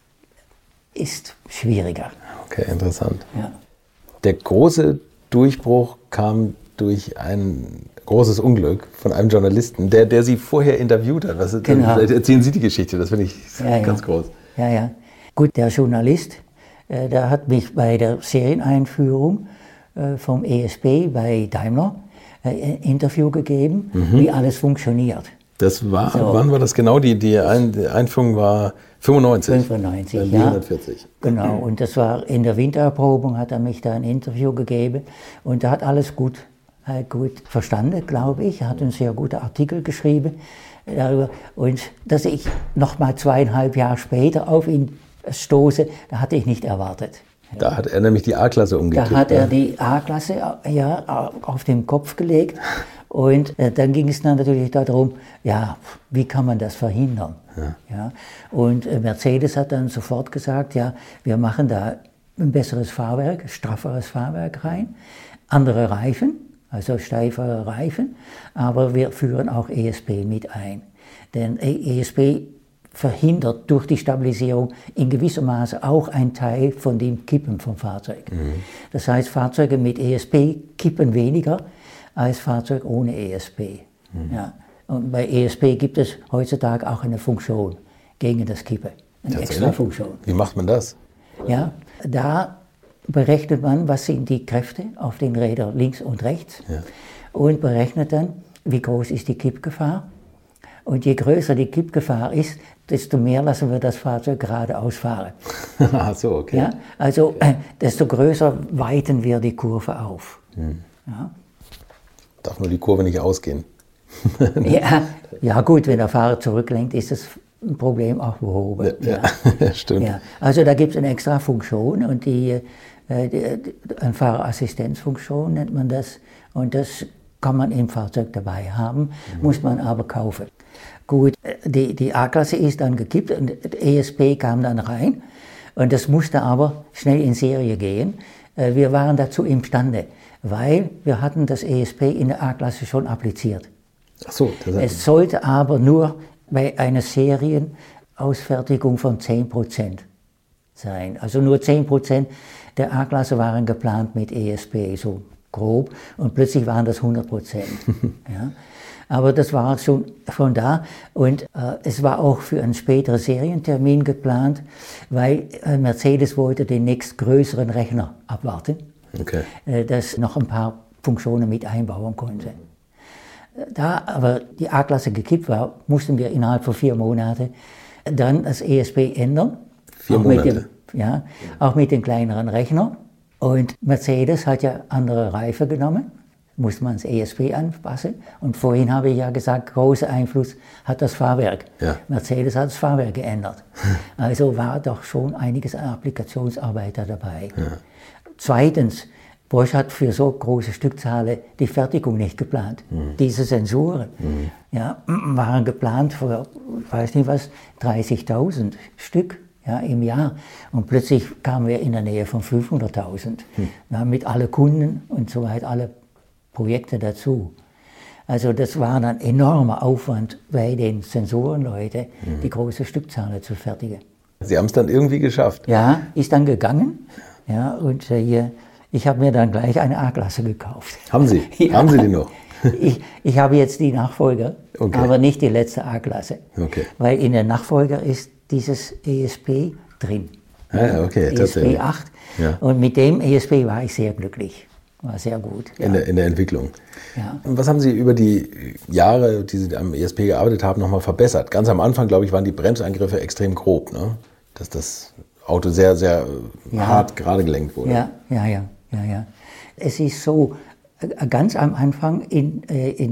ist schwieriger. Okay, interessant. Ja. Der große Durchbruch kam durch ein großes Unglück von einem Journalisten, der Sie vorher interviewt hat. Genau. Vielleicht erzählen Sie die Geschichte, das finde ich ganz groß. Ja. Gut, der Journalist, der hat mich bei der Serieneinführung vom ESP bei Daimler ein Interview gegeben, wie alles funktioniert. Das war, wann war das genau? Die Einführung war 95. 95, ja. 140. Genau, und das war in der Wintererprobung, hat er mich da ein Interview gegeben und er hat alles gut verstanden, glaube ich. Er hat einen sehr guten Artikel geschrieben darüber. Und dass ich nochmal 2,5 Jahre später auf ihn stoße, da hatte ich nicht erwartet. Da hat er nämlich die A-Klasse umgekippt. Da hat er die A-Klasse auf den Kopf gelegt. Und dann ging es dann natürlich darum, ja, wie kann man das verhindern? Ja. Und Mercedes hat dann sofort gesagt, ja, wir machen da ein besseres Fahrwerk, strafferes Fahrwerk rein, andere Reifen, also steifere Reifen, aber wir führen auch ESP mit ein. Denn ESP verhindert durch die Stabilisierung in gewissem Maße auch einen Teil von dem Kippen vom Fahrzeug. Das heißt, Fahrzeuge mit ESP kippen weniger als Fahrzeug ohne ESP. Ja. Und bei ESP gibt es heutzutage auch eine Funktion gegen das Kippen, eine extra Funktion. Wie macht man das? Ja, da berechnet man, was sind die Kräfte auf den Rädern links und rechts und berechnet dann, wie groß ist die Kippgefahr. Und je größer die Kippgefahr ist, desto mehr lassen wir das Fahrzeug geradeaus fahren. Ach so, okay. Ja, also desto größer weiten wir die Kurve auf. Ja. Darf nur die Kurve nicht ausgehen. Ja gut, wenn der Fahrer zurücklenkt, ist das Problem auch behoben. Ja, stimmt. Ja. Also da gibt es eine extra Funktion und eine Fahrerassistenzfunktion nennt man das. Und das kann man im Fahrzeug dabei haben, muss man aber kaufen. Gut, die A-Klasse ist dann gekippt und ESP kam dann rein und das musste aber schnell in Serie gehen. Wir waren dazu imstande, weil wir hatten das ESP in der A-Klasse schon appliziert. Ach so, es sollte aber nur bei einer Serienausfertigung von 10% sein. Also nur 10% der A-Klasse waren geplant mit ESP, so grob, und plötzlich waren das 100%. Ja. Aber das war schon von da und es war auch für einen späteren Serientermin geplant, weil Mercedes wollte den nächstgrößeren Rechner abwarten, das noch ein paar Funktionen mit einbauen konnte. Da aber die A-Klasse gekippt war, mussten wir innerhalb von 4 Monaten dann das ESP ändern. 4 Monate? Auch mit dem kleineren Rechner. Und Mercedes hat ja andere Reifen genommen, muss man das ESP anpassen. Und vorhin habe ich ja gesagt, großer Einfluss hat das Fahrwerk. Ja. Mercedes hat das Fahrwerk geändert. Also war doch schon einiges an Applikationsarbeit dabei. Ja. Zweitens, Bosch hat für so große Stückzahlen die Fertigung nicht geplant. Diese Sensoren waren geplant für, ich weiß nicht was, 30.000 Stück im Jahr. Und plötzlich kamen wir in der Nähe von 500.000. Mit allen Kunden und so weiter, alle Projekte dazu. Also das war ein enormer Aufwand bei den Sensorenleuten, die große Stückzahlen zu fertigen. Sie haben es dann irgendwie geschafft? Ja, ist dann gegangen. Ja, und ich habe mir dann gleich eine A-Klasse gekauft. Haben Sie? Ja. Haben Sie die noch? Ich habe jetzt die Nachfolger, aber nicht die letzte A-Klasse. Okay. Weil in der Nachfolger ist dieses ESP drin. ESP 8. Ja. Und mit dem ESP war ich sehr glücklich. War sehr gut. Ja. In der Entwicklung. Ja. Was haben Sie über die Jahre, die Sie am ESP gearbeitet haben, nochmal verbessert? Ganz am Anfang, glaube ich, waren die Bremseingriffe extrem grob, ne? Dass das Auto sehr, sehr hart gerade gelenkt wurde. Ja. Es ist so, ganz am Anfang in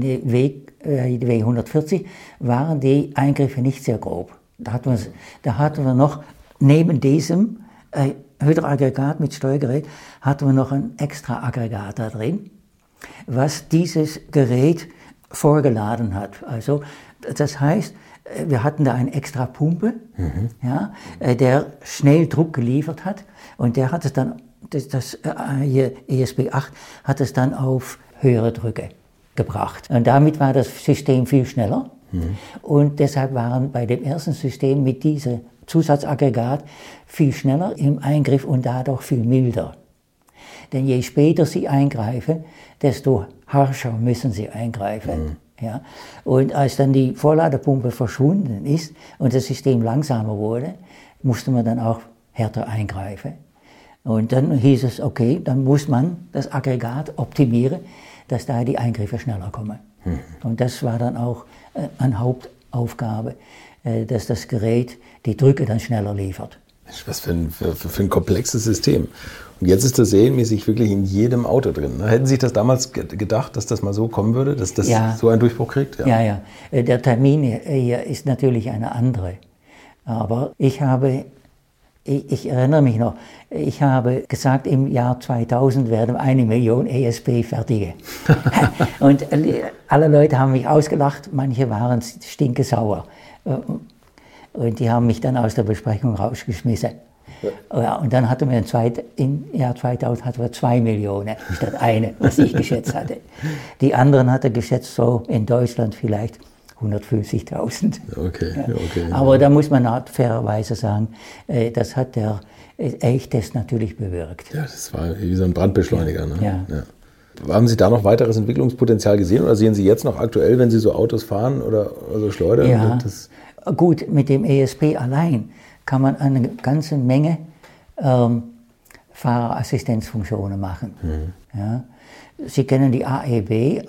W140 waren die Eingriffe nicht sehr grob. Da hatten wir noch neben diesem Hydroaggregat mit Steuergerät, hatten wir noch ein extra Aggregat da drin, was dieses Gerät vorgeladen hat. Also das heißt, wir hatten da eine extra Pumpe, der schnell Druck geliefert hat, und der hat es dann, das ESP8 hat es dann auf höhere Drücke gebracht. Und damit war das System viel schneller. Und deshalb waren bei dem ersten System mit diesem Zusatzaggregat viel schneller im Eingriff und dadurch viel milder. Denn je später sie eingreifen, desto harscher müssen sie eingreifen. Ja? Und als dann die Vorladepumpe verschwunden ist und das System langsamer wurde, musste man dann auch härter eingreifen. Und dann hieß es, okay, dann muss man das Aggregat optimieren, dass da die Eingriffe schneller kommen. Und das war dann auch eine Hauptaufgabe, dass das Gerät die Drücke dann schneller liefert. Was für ein komplexes System. Und jetzt ist das serienmäßig wirklich in jedem Auto drin. Hätten Sie sich das damals gedacht, dass das mal so kommen würde, dass das so einen Durchbruch kriegt? Ja. Der Termin hier ist natürlich eine andere. Aber ich erinnere mich noch, ich habe gesagt, im Jahr 2000 werden 1 Million ESP fertigen. Und alle Leute haben mich ausgelacht, manche waren stinkesauer. Und die haben mich dann aus der Besprechung rausgeschmissen. Ja, und dann hatten wir im Jahr 2000 hatten wir 2 Millionen statt eine, was ich geschätzt hatte. Die anderen hatte geschätzt, so in Deutschland vielleicht 150.000. Okay. Aber da muss man fairerweise sagen, das hat der Elchtest natürlich bewirkt. Ja, das war wie so ein Brandbeschleuniger. Ne? Ja. Haben Sie da noch weiteres Entwicklungspotenzial gesehen oder sehen Sie jetzt noch aktuell, wenn Sie so Autos fahren oder so schleudern? Ja, gut, mit dem ESP allein kann man eine ganze Menge Fahrerassistenzfunktionen machen. Ja. Sie kennen die AEB,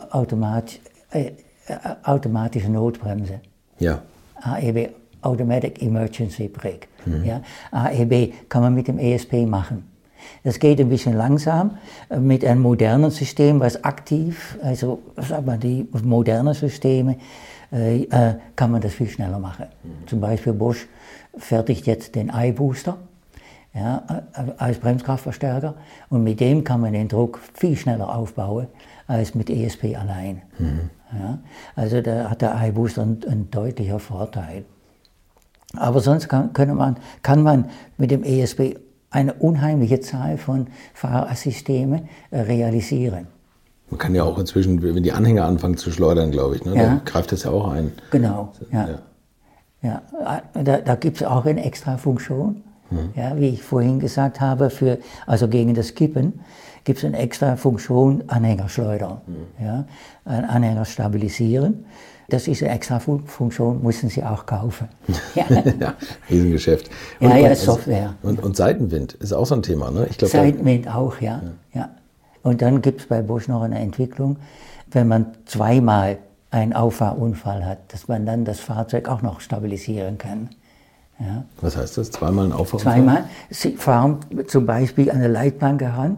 automatische Notbremse. Ja. AEB, Automatic Emergency Brake. Ja. AEB kann man mit dem ESP machen. Das geht ein bisschen langsam. Mit einem modernen System, was aktiv, also sag mal, die modernen Systeme, kann man das viel schneller machen. Zum Beispiel Bosch fertigt jetzt den iBooster als Bremskraftverstärker, und mit dem kann man den Druck viel schneller aufbauen als mit ESP allein. Ja, also da hat der iBooster einen deutlichen Vorteil. Aber sonst kann man mit dem ESP eine unheimliche Zahl von Fahrersystemen realisieren. Man kann ja auch inzwischen, wenn die Anhänger anfangen zu schleudern, glaube ich, ne? Dann greift das ja auch ein. Genau, ja. Da gibt es auch eine extra Funktion. Ja, wie ich vorhin gesagt habe, also gegen das Kippen gibt es eine extra Funktion, Anhänger schleudern. Ja, Anhänger stabilisieren. Das ist eine extra Funktion, müssen Sie auch kaufen. Ja, Riesengeschäft. Software. Und Seitenwind ist auch so ein Thema, ne? Ich glaub, Seitenwind auch, ja. Und dann gibt es bei Bosch noch eine Entwicklung, wenn man zweimal einen Auffahrunfall hat, dass man dann das Fahrzeug auch noch stabilisieren kann. Ja. Was heißt das? Zweimal ein Auffahrunfall? Zweimal. Sie fahren zum Beispiel an eine Leitplanke heran,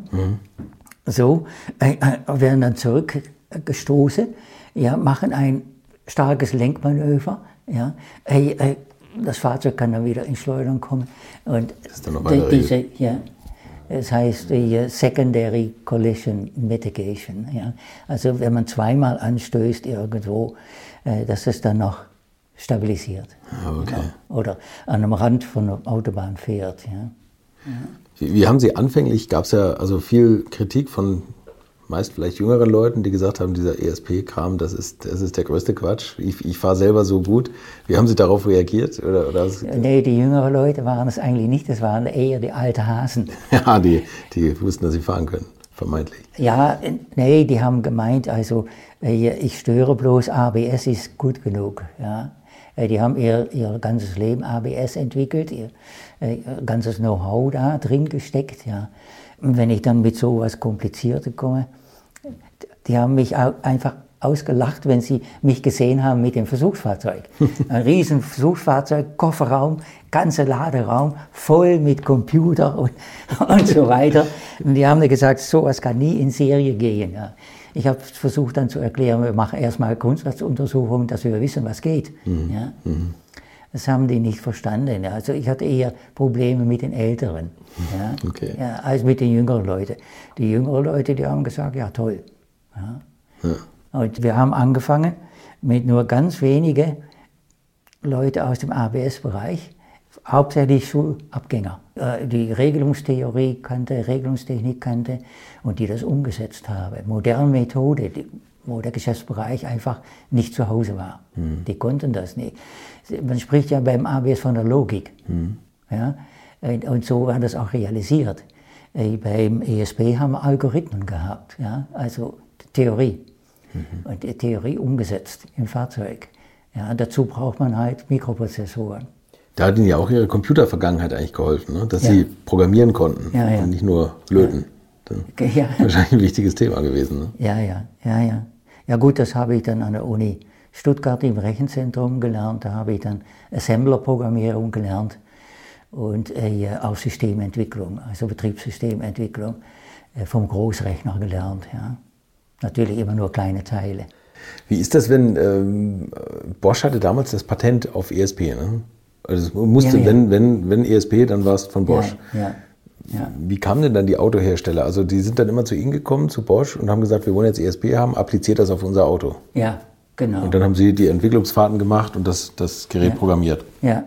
werden dann zurückgestoßen, machen ein starkes Lenkmanöver. Ja. Das Fahrzeug kann dann wieder ins Schleudern kommen. Und das ist dann noch eine das heißt Secondary Collision Mitigation. Ja. Also wenn man zweimal anstößt irgendwo, dass es dann noch stabilisiert. Okay. Oder an einem Rand von der Autobahn fährt. Ja. Wie haben Sie anfänglich, gab es ja also viel Kritik von meist vielleicht jüngeren Leuten, die gesagt haben, dieser ESP-Kram, das ist der größte Quatsch. Ich fahre selber so gut. Wie haben Sie darauf reagiert? Oder nee, die jüngeren Leute waren es eigentlich nicht, das waren eher die alten Hasen. Ja, die wussten, dass sie fahren können, vermeintlich. Ja, nee, die haben gemeint, also ich störe bloß, ABS ist gut genug. Ja. Die haben ihr ganzes Leben ABS entwickelt, ihr ganzes Know-how da drin gesteckt. Ja. Und wenn ich dann mit so was Kompliziertes komme, die haben mich einfach ausgelacht, wenn sie mich gesehen haben mit dem Versuchsfahrzeug. Ein riesen Versuchsfahrzeug, Kofferraum, ganzer Laderaum, voll mit Computer und so weiter. Und die haben dann gesagt, sowas kann nie in Serie gehen. Ja. Ich habe versucht dann zu erklären, wir machen erstmal Grundsatzuntersuchungen, dass wir wissen, was geht. Ja. Das haben die nicht verstanden. Ja. Also ich hatte eher Probleme mit den Älteren, ja, als mit den jüngeren Leuten. Die jüngeren Leute, die haben gesagt, ja toll. Ja. Und wir haben angefangen mit nur ganz wenige Leute aus dem ABS-Bereich, hauptsächlich Schulabgänger, die Regelungstheorie kannte, Regelungstechnik kannte und die das umgesetzt haben. Moderne Methode, wo der Geschäftsbereich einfach nicht zu Hause war. Die konnten das nicht. Man spricht ja beim ABS von der Logik. Ja? Und so war das auch realisiert. Beim ESP haben wir Algorithmen gehabt, ja? Also Theorie. Und die Theorie umgesetzt im Fahrzeug. Ja, dazu braucht man halt Mikroprozessoren. Da hat Ihnen ja auch Ihre Computervergangenheit eigentlich geholfen, ne? Dass Sie programmieren konnten und nicht nur löten. Ja. Wahrscheinlich ein wichtiges Thema gewesen. Ne? Ja. Ja gut, das habe ich dann an der Uni Stuttgart im Rechenzentrum gelernt. Da habe ich dann Assembler-Programmierung gelernt und auch Systementwicklung, also Betriebssystementwicklung vom Großrechner gelernt. Ja. Natürlich immer nur kleine Teile. Wie ist das, wenn Bosch hatte damals das Patent auf ESP, ne? Also es musste, wenn ESP, dann war es von Bosch. Ja. Wie kamen denn dann die Autohersteller? Also die sind dann immer zu Ihnen gekommen, zu Bosch, und haben gesagt, wir wollen jetzt ESP haben, appliziert das auf unser Auto. Ja, genau. Und dann haben Sie die Entwicklungsfahrten gemacht und das Gerät programmiert. Ja.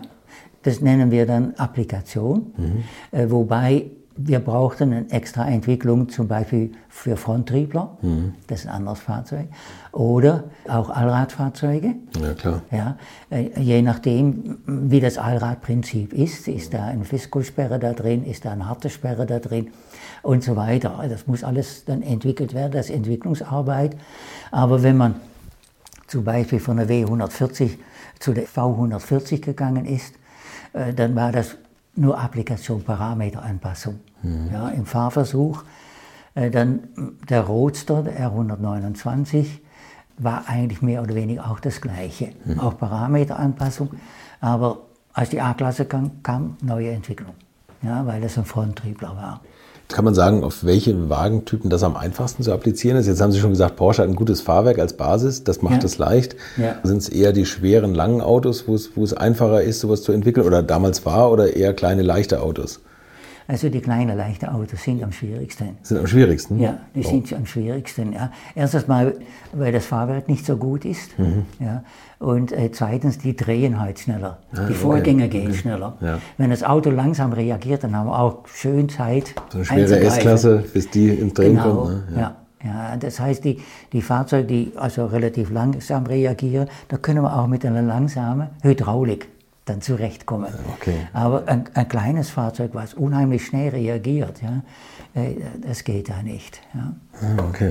Das nennen wir dann Applikation, wobei wir brauchten eine extra Entwicklung, zum Beispiel für Fronttriebler, das ist ein anderes Fahrzeug, oder auch Allradfahrzeuge. Ja, klar. Ja, je nachdem, wie das Allradprinzip ist da eine Fiskosperre da drin, ist da eine harte Sperre da drin und so weiter. Das muss alles dann entwickelt werden, das ist Entwicklungsarbeit. Aber wenn man zum Beispiel von der W140 zu der V140 gegangen ist, dann war das nur Applikation, Parameteranpassung. Ja, im Fahrversuch. Dann der Roadster, der R129, war eigentlich mehr oder weniger auch das Gleiche. Auch Parameteranpassung. Aber als die A-Klasse kam neue Entwicklung. Ja, weil das ein Fronttriebler war. Kann man sagen, auf welche Wagentypen das am einfachsten zu applizieren ist? Jetzt haben Sie schon gesagt, Porsche hat ein gutes Fahrwerk als Basis, das macht es leicht. Ja. Sind es eher die schweren, langen Autos, wo es einfacher ist, sowas zu entwickeln, oder damals war, oder eher kleine, leichte Autos? Also die kleinen, leichten Autos sind am schwierigsten. Sind am schwierigsten? Ja, die sind am schwierigsten. Ja. Erstens mal, weil das Fahrwerk nicht so gut ist. Ja. Und zweitens, die drehen halt schneller. Die Vorgänger gehen schneller. Ja. Wenn das Auto langsam reagiert, dann haben wir auch schön Zeit. So eine schwere S-Klasse, bis die ins Drehen kommt. Ne? Ja, das heißt, die Fahrzeuge, die also relativ langsam reagieren, da können wir auch mit einer langsamen Hydraulik dann zurechtkommen. Okay. Aber ein kleines Fahrzeug, was unheimlich schnell reagiert, ja, das geht da nicht. Ja. Okay.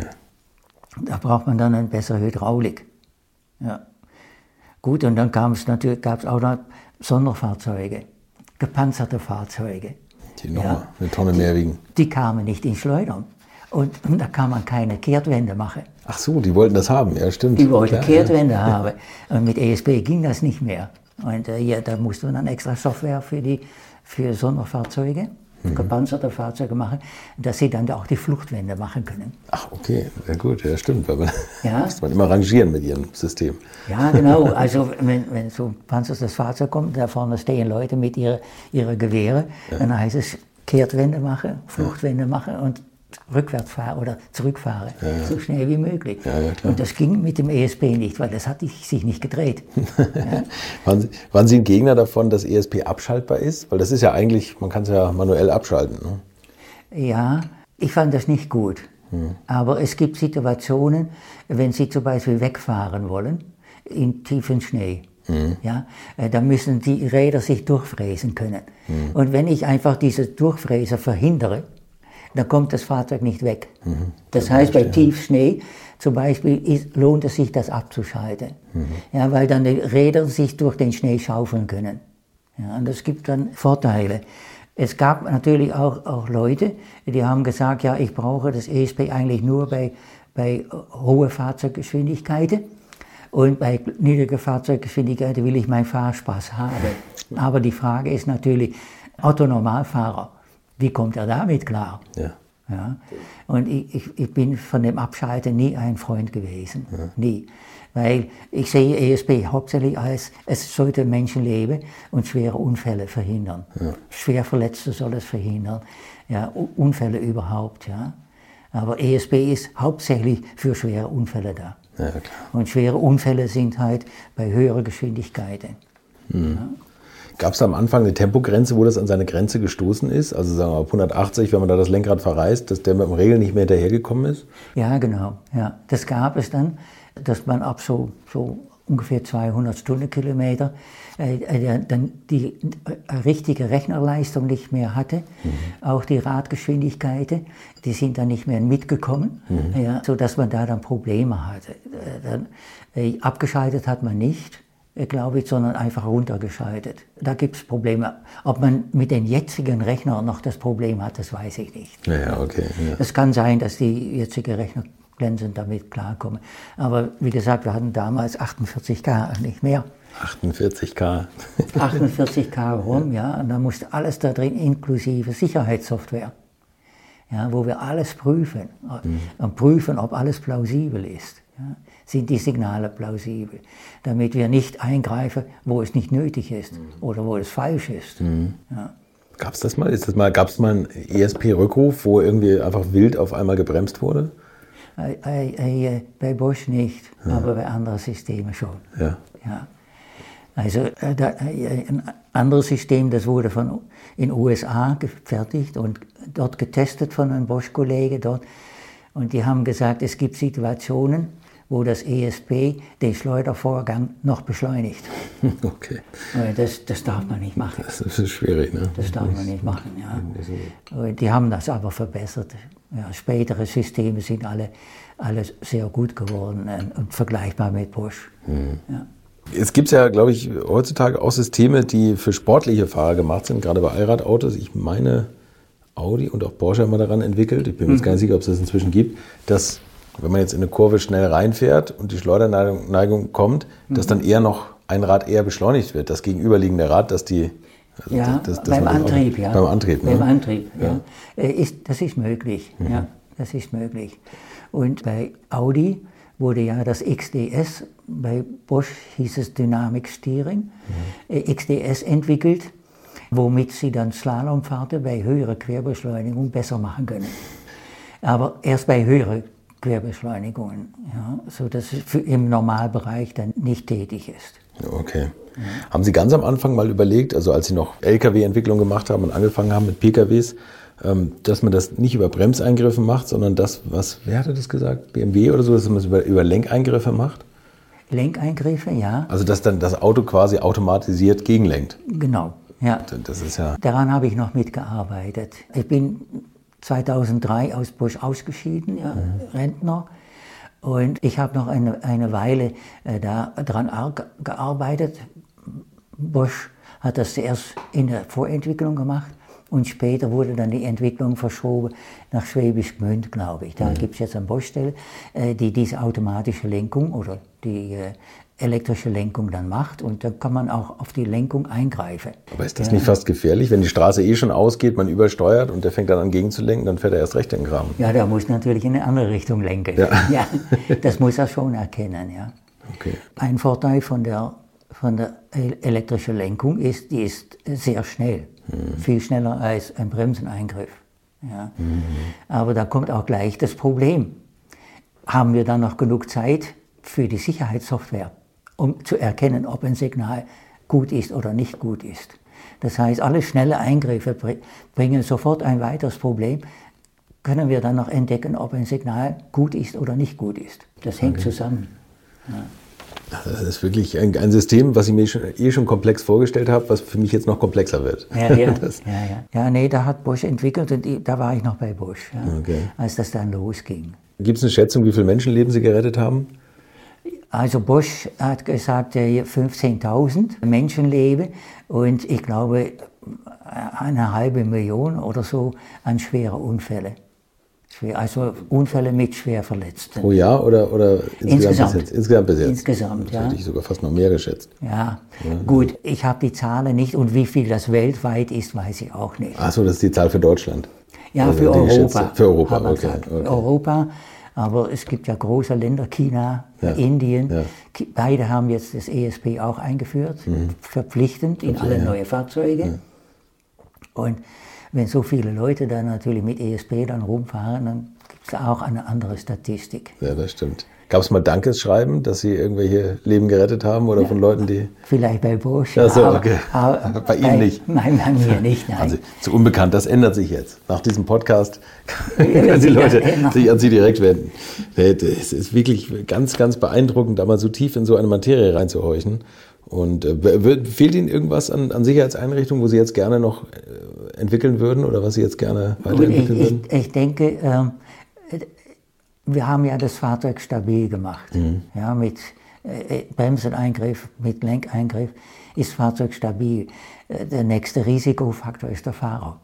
Da braucht man dann eine bessere Hydraulik. Ja. Gut, und dann gab es auch noch Sonderfahrzeuge, gepanzerte Fahrzeuge. Die nochmal eine Tonne mehr wiegen. Die kamen nicht in Schleudern. Und da kann man keine Kehrtwende machen. Ach so, die wollten das haben, ja stimmt. Die wollten Kehrtwende haben. Und mit ESP ging das nicht mehr. Und da musste man dann extra Software für Sonderfahrzeuge, gepanzerte Fahrzeuge machen, dass sie dann auch die Fluchtwende machen können. Ach, okay, sehr gut, ja stimmt, weil muss man immer rangieren mit ihrem System. Ja, genau, also wenn so ein panzertes Fahrzeug kommt, da vorne stehen Leute mit ihre Gewehre, dann heißt es Kehrtwende machen, Fluchtwende machen und rückwärts fahren oder zurückfahren, so schnell wie möglich. Ja, und das ging mit dem ESP nicht, weil das hat sich nicht gedreht. Waren Sie ein Gegner davon, dass ESP abschaltbar ist? Weil das ist ja eigentlich, man kann es ja manuell abschalten. Ne? Ja, ich fand das nicht gut. Aber es gibt Situationen, wenn Sie zum Beispiel wegfahren wollen, in tiefen Schnee. Ja, da müssen die Räder sich durchfräsen können. Und wenn ich einfach diese Durchfräser verhindere, dann kommt das Fahrzeug nicht weg. Das heißt, bei Tiefschnee zum Beispiel lohnt es sich, das abzuschalten. Ja, weil dann die Räder sich durch den Schnee schaufeln können. Ja, und das gibt dann Vorteile. Es gab natürlich auch Leute, die haben gesagt, ja, ich brauche das ESP eigentlich nur bei hohen Fahrzeuggeschwindigkeiten. Und bei niedriger Fahrzeuggeschwindigkeit will ich meinen Fahrspaß haben. Aber die Frage ist natürlich, Otto-Normalfahrer, Wie kommt er damit klar? Ja. Ja? Und ich bin von dem Abschalten nie ein Freund gewesen. Ja. Nie. Weil ich sehe ESP hauptsächlich als, es sollte Menschenleben und schwere Unfälle verhindern. Ja. Schwerverletzte soll es verhindern. Ja, Unfälle überhaupt. Ja. Aber ESP ist hauptsächlich für schwere Unfälle da. Ja, klar. Und schwere Unfälle sind halt bei höheren Geschwindigkeiten. Ja. Gab es am Anfang eine Tempogrenze, wo das an seine Grenze gestoßen ist? Also sagen wir mal 180, wenn man da das Lenkrad verreißt, dass der mit dem Regel nicht mehr hinterhergekommen ist? Ja, genau. Ja. Das gab es dann, dass man ab so ungefähr 200 Stundenkilometer dann die richtige Rechnerleistung nicht mehr hatte. Auch die Radgeschwindigkeiten, die sind dann nicht mehr mitgekommen, ja, sodass man da dann Probleme hatte. Abgeschaltet hat man nicht, glaube ich, sondern einfach runtergeschaltet. Da gibt es Probleme. Ob man mit den jetzigen Rechnern noch das Problem hat, das weiß ich nicht. Ja, okay. Ja. Es kann sein, dass die jetzigen Rechner glänzend damit klarkommen. Aber wie gesagt, wir hatten damals 48K, nicht mehr. 48K. 48K ROM, ja, und da musste alles da drin, inklusive Sicherheitssoftware, ja, wo wir alles prüfen und prüfen, ob alles plausibel ist. Ja. Sind die Signale plausibel, damit wir nicht eingreifen, wo es nicht nötig ist oder wo es falsch ist. Ja. Gab es das mal? Gab es mal einen ESP-Rückruf, wo irgendwie einfach wild auf einmal gebremst wurde? Bei Bosch nicht, aber bei anderen Systemen schon. Ja. Ja. Also ein anderes System, das wurde in den USA gefertigt und dort getestet von einem Bosch-Kollege dort. Und die haben gesagt, es gibt Situationen, wo das ESP den Schleudervorgang noch beschleunigt. Okay. Das darf man nicht machen. Das ist schwierig, ne? Das darf man nicht machen, ja. Und die haben das aber verbessert. Ja, spätere Systeme sind alle sehr gut geworden und vergleichbar mit Bosch. Ja. Es gibt ja, glaube ich, heutzutage auch Systeme, die für sportliche Fahrer gemacht sind, gerade bei Allradautos. Ich meine, Audi und auch Porsche haben wir daran entwickelt. Ich bin mir jetzt gar nicht sicher, ob es das inzwischen gibt, dass, wenn man jetzt in eine Kurve schnell reinfährt und die Schleuderneigung kommt, dass dann eher noch ein Rad eher beschleunigt wird, das gegenüberliegende Rad, dass die... Also ja, beim Antrieb, ja. Beim Antrieb, ne? Beim Antrieb, ja. Das ist möglich, ja, das ist möglich. Und bei Audi wurde ja das XDS, bei Bosch hieß es Dynamic Steering, XDS entwickelt, womit sie dann Slalomfahrten bei höherer Querbeschleunigung besser machen können. Aber erst bei höheren Querbeschleunigungen, ja, sodass es im Normalbereich dann nicht tätig ist. Okay. Haben Sie ganz am Anfang mal überlegt, also als Sie noch LKW-Entwicklung gemacht haben und angefangen haben mit PKWs, dass man das nicht über Bremseingriffe macht, sondern das, wer hatte das gesagt, BMW oder so, dass man es über Lenkeingriffe macht? Lenkeingriffe, ja. Also dass dann das Auto quasi automatisiert gegenlenkt? Genau, ja. Das ist ja... Daran habe ich noch mitgearbeitet. Ich bin 2003 aus Bosch ausgeschieden, ja, Rentner. Und ich habe noch eine Weile daran gearbeitet. Bosch hat das zuerst in der Vorentwicklung gemacht und später wurde dann die Entwicklung verschoben nach Schwäbisch Gmünd, glaube ich. Da gibt es jetzt eine Bosch-Stelle, die diese automatische Lenkung oder die elektrische Lenkung dann macht und dann kann man auch auf die Lenkung eingreifen. Aber ist das nicht fast gefährlich, wenn die Straße schon ausgeht, man übersteuert und der fängt dann an gegenzulenken, dann fährt er erst recht in den Graben? Ja, der muss natürlich in eine andere Richtung lenken. Ja. Ja, das muss er schon erkennen, ja. Okay. Ein Vorteil von der elektrischen Lenkung ist, die ist sehr schnell. Viel schneller als ein Bremseneingriff. Ja. Aber da kommt auch gleich das Problem. Haben wir dann noch genug Zeit für die Sicherheitssoftware, um zu erkennen, ob ein Signal gut ist oder nicht gut ist? Das heißt, alle schnelle Eingriffe bringen sofort ein weiteres Problem. Können wir dann noch entdecken, ob ein Signal gut ist oder nicht gut ist? Das hängt zusammen. Ja. Das ist wirklich ein System, was ich mir schon komplex vorgestellt habe, was für mich jetzt noch komplexer wird. Ja, nee, da hat Bosch entwickelt und da war ich noch bei Bosch, als das dann losging. Gibt es eine Schätzung, wie viele Menschenleben Sie gerettet haben? Also Bosch hat gesagt, 15.000 Menschenleben und ich glaube 1,5 Millionen oder so an schweren Unfällen. Also Unfälle mit schwer Verletzten. Pro Jahr oder insgesamt bis jetzt? Insgesamt bis jetzt. Insgesamt, ja. Das hätte ich sogar fast noch mehr geschätzt. Ja, gut, ich habe die Zahlen nicht und wie viel das weltweit ist, weiß ich auch nicht. Ach so, das ist die Zahl für Deutschland? Ja, also für Europa. Für Europa, okay. Europa, aber es gibt ja große Länder, China, Indien. Ja. Beide haben jetzt das ESP auch eingeführt, verpflichtend in alle neue Fahrzeuge. Und wenn so viele Leute dann natürlich mit ESP dann rumfahren, dann gibt es auch eine andere Statistik. Ja, das stimmt. Gab es mal Dankesschreiben, dass Sie irgendwelche Leben gerettet haben oder von Leuten, die... Vielleicht bei Bosch, Ach so, okay. Aber bei Ihnen nicht? Nein, bei mir nicht, nein. Also zu unbekannt, das ändert sich jetzt. Nach diesem Podcast können die Leute sich an Sie direkt wenden. Es ist wirklich ganz, ganz beeindruckend, da mal so tief in so eine Materie reinzuhorchen. Und fehlt Ihnen irgendwas an Sicherheitseinrichtungen, wo Sie jetzt gerne noch entwickeln würden oder was Sie jetzt gerne weiterentwickeln würden? Ich denke, wir haben ja das Fahrzeug stabil gemacht. Ja, mit Bremseneingriff, mit Lenkeingriff ist das Fahrzeug stabil. Der nächste Risikofaktor ist der Fahrer.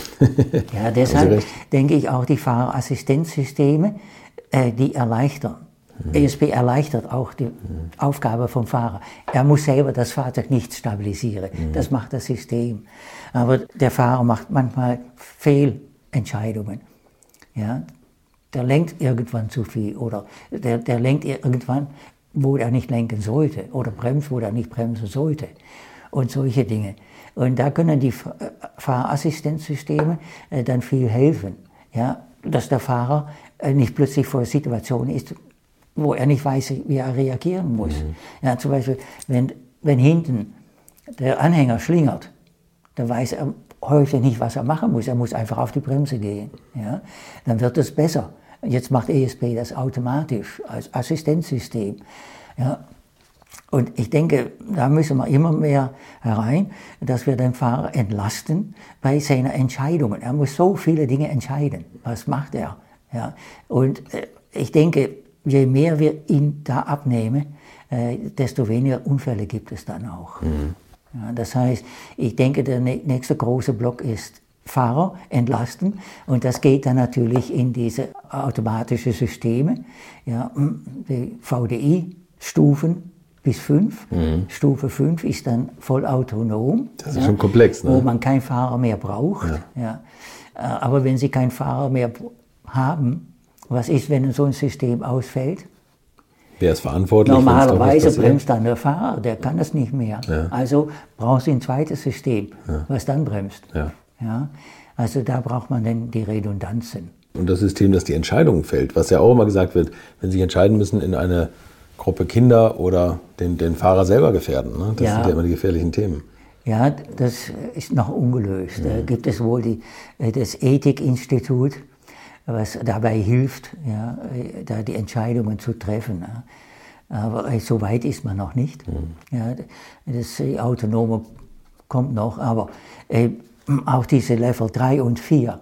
Ja, deshalb denke ich auch, die Fahrerassistenzsysteme, die erleichtern. ESP erleichtert auch die Aufgabe vom Fahrer. Er muss selber das Fahrzeug nicht stabilisieren. Das macht das System. Aber der Fahrer macht manchmal Fehlentscheidungen. Ja, der lenkt irgendwann zu viel oder der lenkt irgendwann, wo er nicht lenken sollte oder bremst, wo er nicht bremsen sollte und solche Dinge. Und da können die Fahrerassistenzsysteme dann viel helfen, ja, dass der Fahrer nicht plötzlich vor Situationen ist, wo er nicht weiß, wie er reagieren muss. Ja, zum Beispiel, wenn hinten der Anhänger schlingert, dann weiß er häufig nicht, was er machen muss. Er muss einfach auf die Bremse gehen. Ja? Dann wird es besser. Jetzt macht ESP das automatisch als Assistenzsystem. Ja? Und ich denke, da müssen wir immer mehr herein, dass wir den Fahrer entlasten bei seinen Entscheidungen. Er muss so viele Dinge entscheiden. Was macht er? Ja? Und ich denke, je mehr wir ihn da abnehmen, desto weniger Unfälle gibt es dann auch. Ja, das heißt, ich denke, der nächste große Block ist Fahrer entlasten und das geht dann natürlich in diese automatischen Systeme, ja, die VDI-Stufen bis 5. Stufe 5 ist dann vollautonom. Das ist schon komplex, ne? Wo man keinen Fahrer mehr braucht. Ja. Aber wenn Sie keinen Fahrer mehr haben, was ist, wenn so ein System ausfällt? Wer ist verantwortlich? Normalerweise bremst dann der Fahrer, der kann das nicht mehr. Ja. Also braucht Sie ein zweites System, was dann bremst. Ja. Ja. Also da braucht man dann die Redundanzen. Und das System, das die Entscheidung fällt, was ja auch immer gesagt wird, wenn Sie sich entscheiden müssen in eine Gruppe Kinder oder den Fahrer selber gefährden. Ne? Das sind ja immer die gefährlichen Themen. Ja, das ist noch ungelöst. Da gibt es wohl das Ethikinstitut, was dabei hilft, ja, da die Entscheidungen zu treffen. Ja. Aber so weit ist man noch nicht. Ja, das Autonome kommt noch, aber auch diese Level 3 und 4,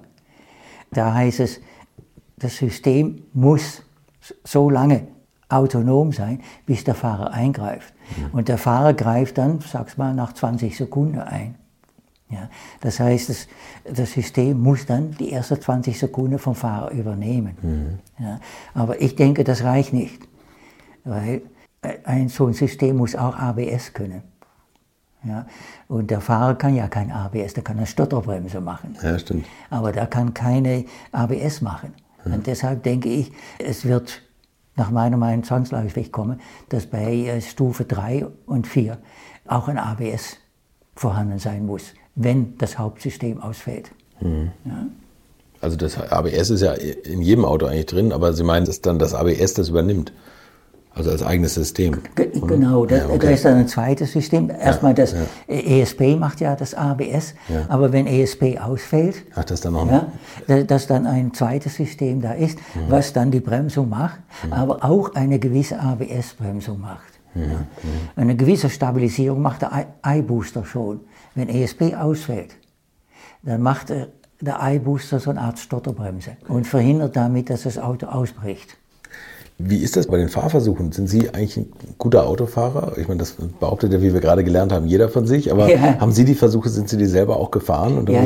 da heißt es, das System muss so lange autonom sein, bis der Fahrer eingreift. Und der Fahrer greift dann, sag's mal, nach 20 Sekunden ein. Ja, das heißt, das System muss dann die ersten 20 Sekunden vom Fahrer übernehmen. Ja, aber ich denke, das reicht nicht, weil so ein System muss auch ABS können. Ja, und der Fahrer kann ja kein ABS, der kann eine Stotterbremse machen. Ja, stimmt. Aber der kann keine ABS machen. Und deshalb denke ich, es wird nach meiner Meinung zwangsläufig kommen, dass bei Stufe 3 und 4 auch ein ABS vorhanden sein muss, wenn das Hauptsystem ausfällt. Ja. Also das ABS ist ja in jedem Auto eigentlich drin, aber Sie meinen, dass dann das ABS das übernimmt? Also als eigenes System? Genau, da ist dann ein zweites System. Erstmal das ESP macht ja das ABS, aber wenn ESP ausfällt, das dann noch dass dann ein zweites System da ist, was dann die Bremsung macht, aber auch eine gewisse ABS-Bremsung macht. Ja. Eine gewisse Stabilisierung macht der iBooster schon. Wenn ESP ausfällt, dann macht der iBooster so eine Art Stotterbremse und verhindert damit, dass das Auto ausbricht. Wie ist das bei den Fahrversuchen? Sind Sie eigentlich ein guter Autofahrer? Ich meine, das behauptet ja, wie wir gerade gelernt haben, jeder von sich. Aber haben Sie die Versuche, sind Sie die selber auch gefahren? Ja.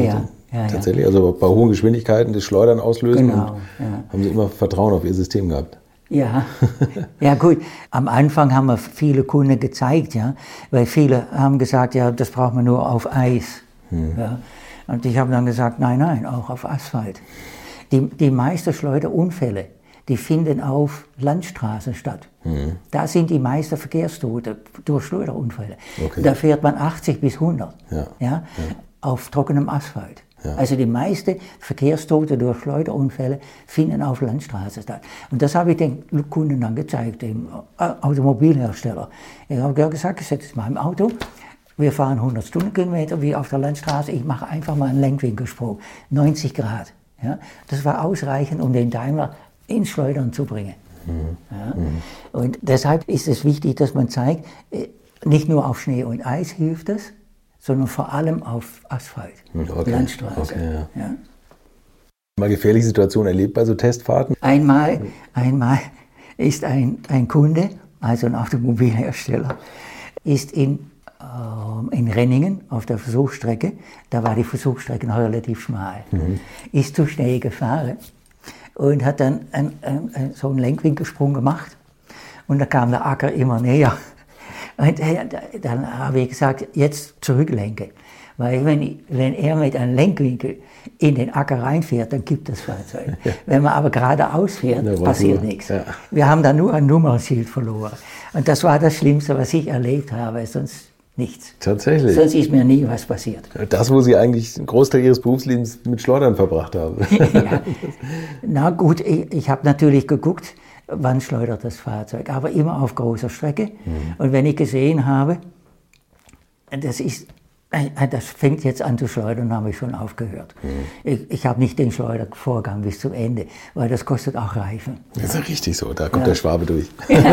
Ja, tatsächlich? Ja. Also bei hohen Geschwindigkeiten das Schleudern auslösen genau, und haben Sie immer Vertrauen auf Ihr System gehabt? Ja, ja gut. Am Anfang haben wir viele Kunden gezeigt, ja, weil viele haben gesagt, ja, das braucht man nur auf Eis. Ja. Und ich habe dann gesagt, nein, auch auf Asphalt. Die meisten Schleuderunfälle, die finden auf Landstraßen statt. Da sind die meisten Verkehrstote durch Schleuderunfälle. Okay. Da fährt man 80 bis 100 auf trockenem Asphalt. Ja. Also die meisten Verkehrstote durch Schleuderunfälle finden auf Landstraßen statt. Und das habe ich den Kunden dann gezeigt, dem Automobilhersteller. Ich habe gesagt, ich setze es mal im Auto, wir fahren 100 Stundenkilometer wie auf der Landstraße, ich mache einfach mal einen Lenkwinkelsprung, 90 Grad. Ja? Das war ausreichend, um den Daimler ins Schleudern zu bringen. Ja? Und deshalb ist es wichtig, dass man zeigt, nicht nur auf Schnee und Eis hilft es, sondern vor allem auf Asphalt, Landstraße. Okay, ja. Mal gefährliche Situationen erlebt bei so Testfahrten? Einmal ist ein Kunde, also ein Automobilhersteller, ist in Renningen auf der Versuchsstrecke, da war die Versuchsstrecke noch relativ schmal, ist zu schnell gefahren und hat dann so einen Lenkwinkelsprung gemacht und da kam der Acker immer näher. Und dann habe ich gesagt, jetzt zurücklenken. Weil wenn er mit einem Lenkwinkel in den Acker reinfährt, dann kippt das Fahrzeug. Ja. Wenn man aber geradeaus fährt, passiert nichts. Ja. Wir haben dann nur ein Nummernschild verloren. Und das war das Schlimmste, was ich erlebt habe, sonst nichts. Tatsächlich? Sonst ist mir nie was passiert. Das, wo Sie eigentlich einen Großteil Ihres Berufslebens mit Schleudern verbracht haben. Ja. Na gut, ich habe natürlich geguckt, wann schleudert das Fahrzeug, aber immer auf großer Strecke. Und wenn ich gesehen habe, das fängt jetzt an zu schleudern, habe ich schon aufgehört. Ich habe nicht den Schleudervorgang bis zum Ende, weil das kostet auch Reifen. Das ist ja richtig so, da kommt der Schwabe durch.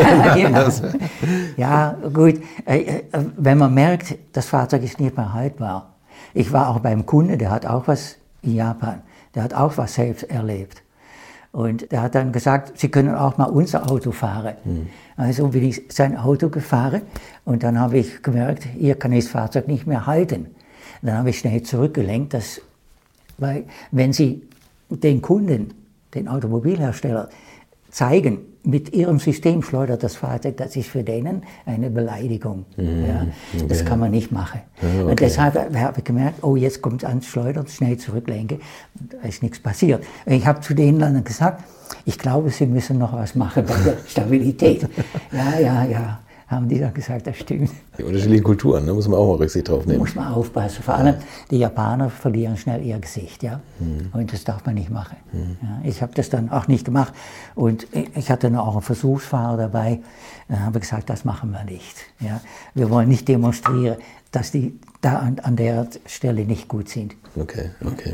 Ja, gut, wenn man merkt, das Fahrzeug ist nicht mehr haltbar. Ich war auch beim Kunde, der hat auch was in Japan, der hat auch was selbst erlebt. Und der hat dann gesagt, Sie können auch mal unser Auto fahren. Also bin ich sein Auto gefahren und dann habe ich gemerkt, hier kann ich das Fahrzeug nicht mehr halten. Dann habe ich schnell zurückgelenkt, weil wenn Sie den Kunden, den Automobilhersteller, zeigen, mit ihrem System schleudert das Fahrzeug, das ist für denen eine Beleidigung. Ja, das kann man nicht machen. Okay. Und deshalb habe ich gemerkt, oh, jetzt kommt es ans Schleudern, schnell zurücklenken, da ist nichts passiert. Und ich habe zu denen dann gesagt, ich glaube, Sie müssen noch was machen bei der Stabilität. Ja, haben die dann gesagt, das stimmt. Die unterschiedlichen Kulturen, da muss man auch mal Rücksicht drauf nehmen. Muss man aufpassen. Vor allem die Japaner verlieren schnell ihr Gesicht, ja. Und das darf man nicht machen. Ja, ich habe das dann auch nicht gemacht. Und ich hatte dann auch einen Versuchsfahrer dabei. Dann habe ich gesagt, das machen wir nicht. Ja. Wir wollen nicht demonstrieren, dass die da an der Stelle nicht gut sind. Okay.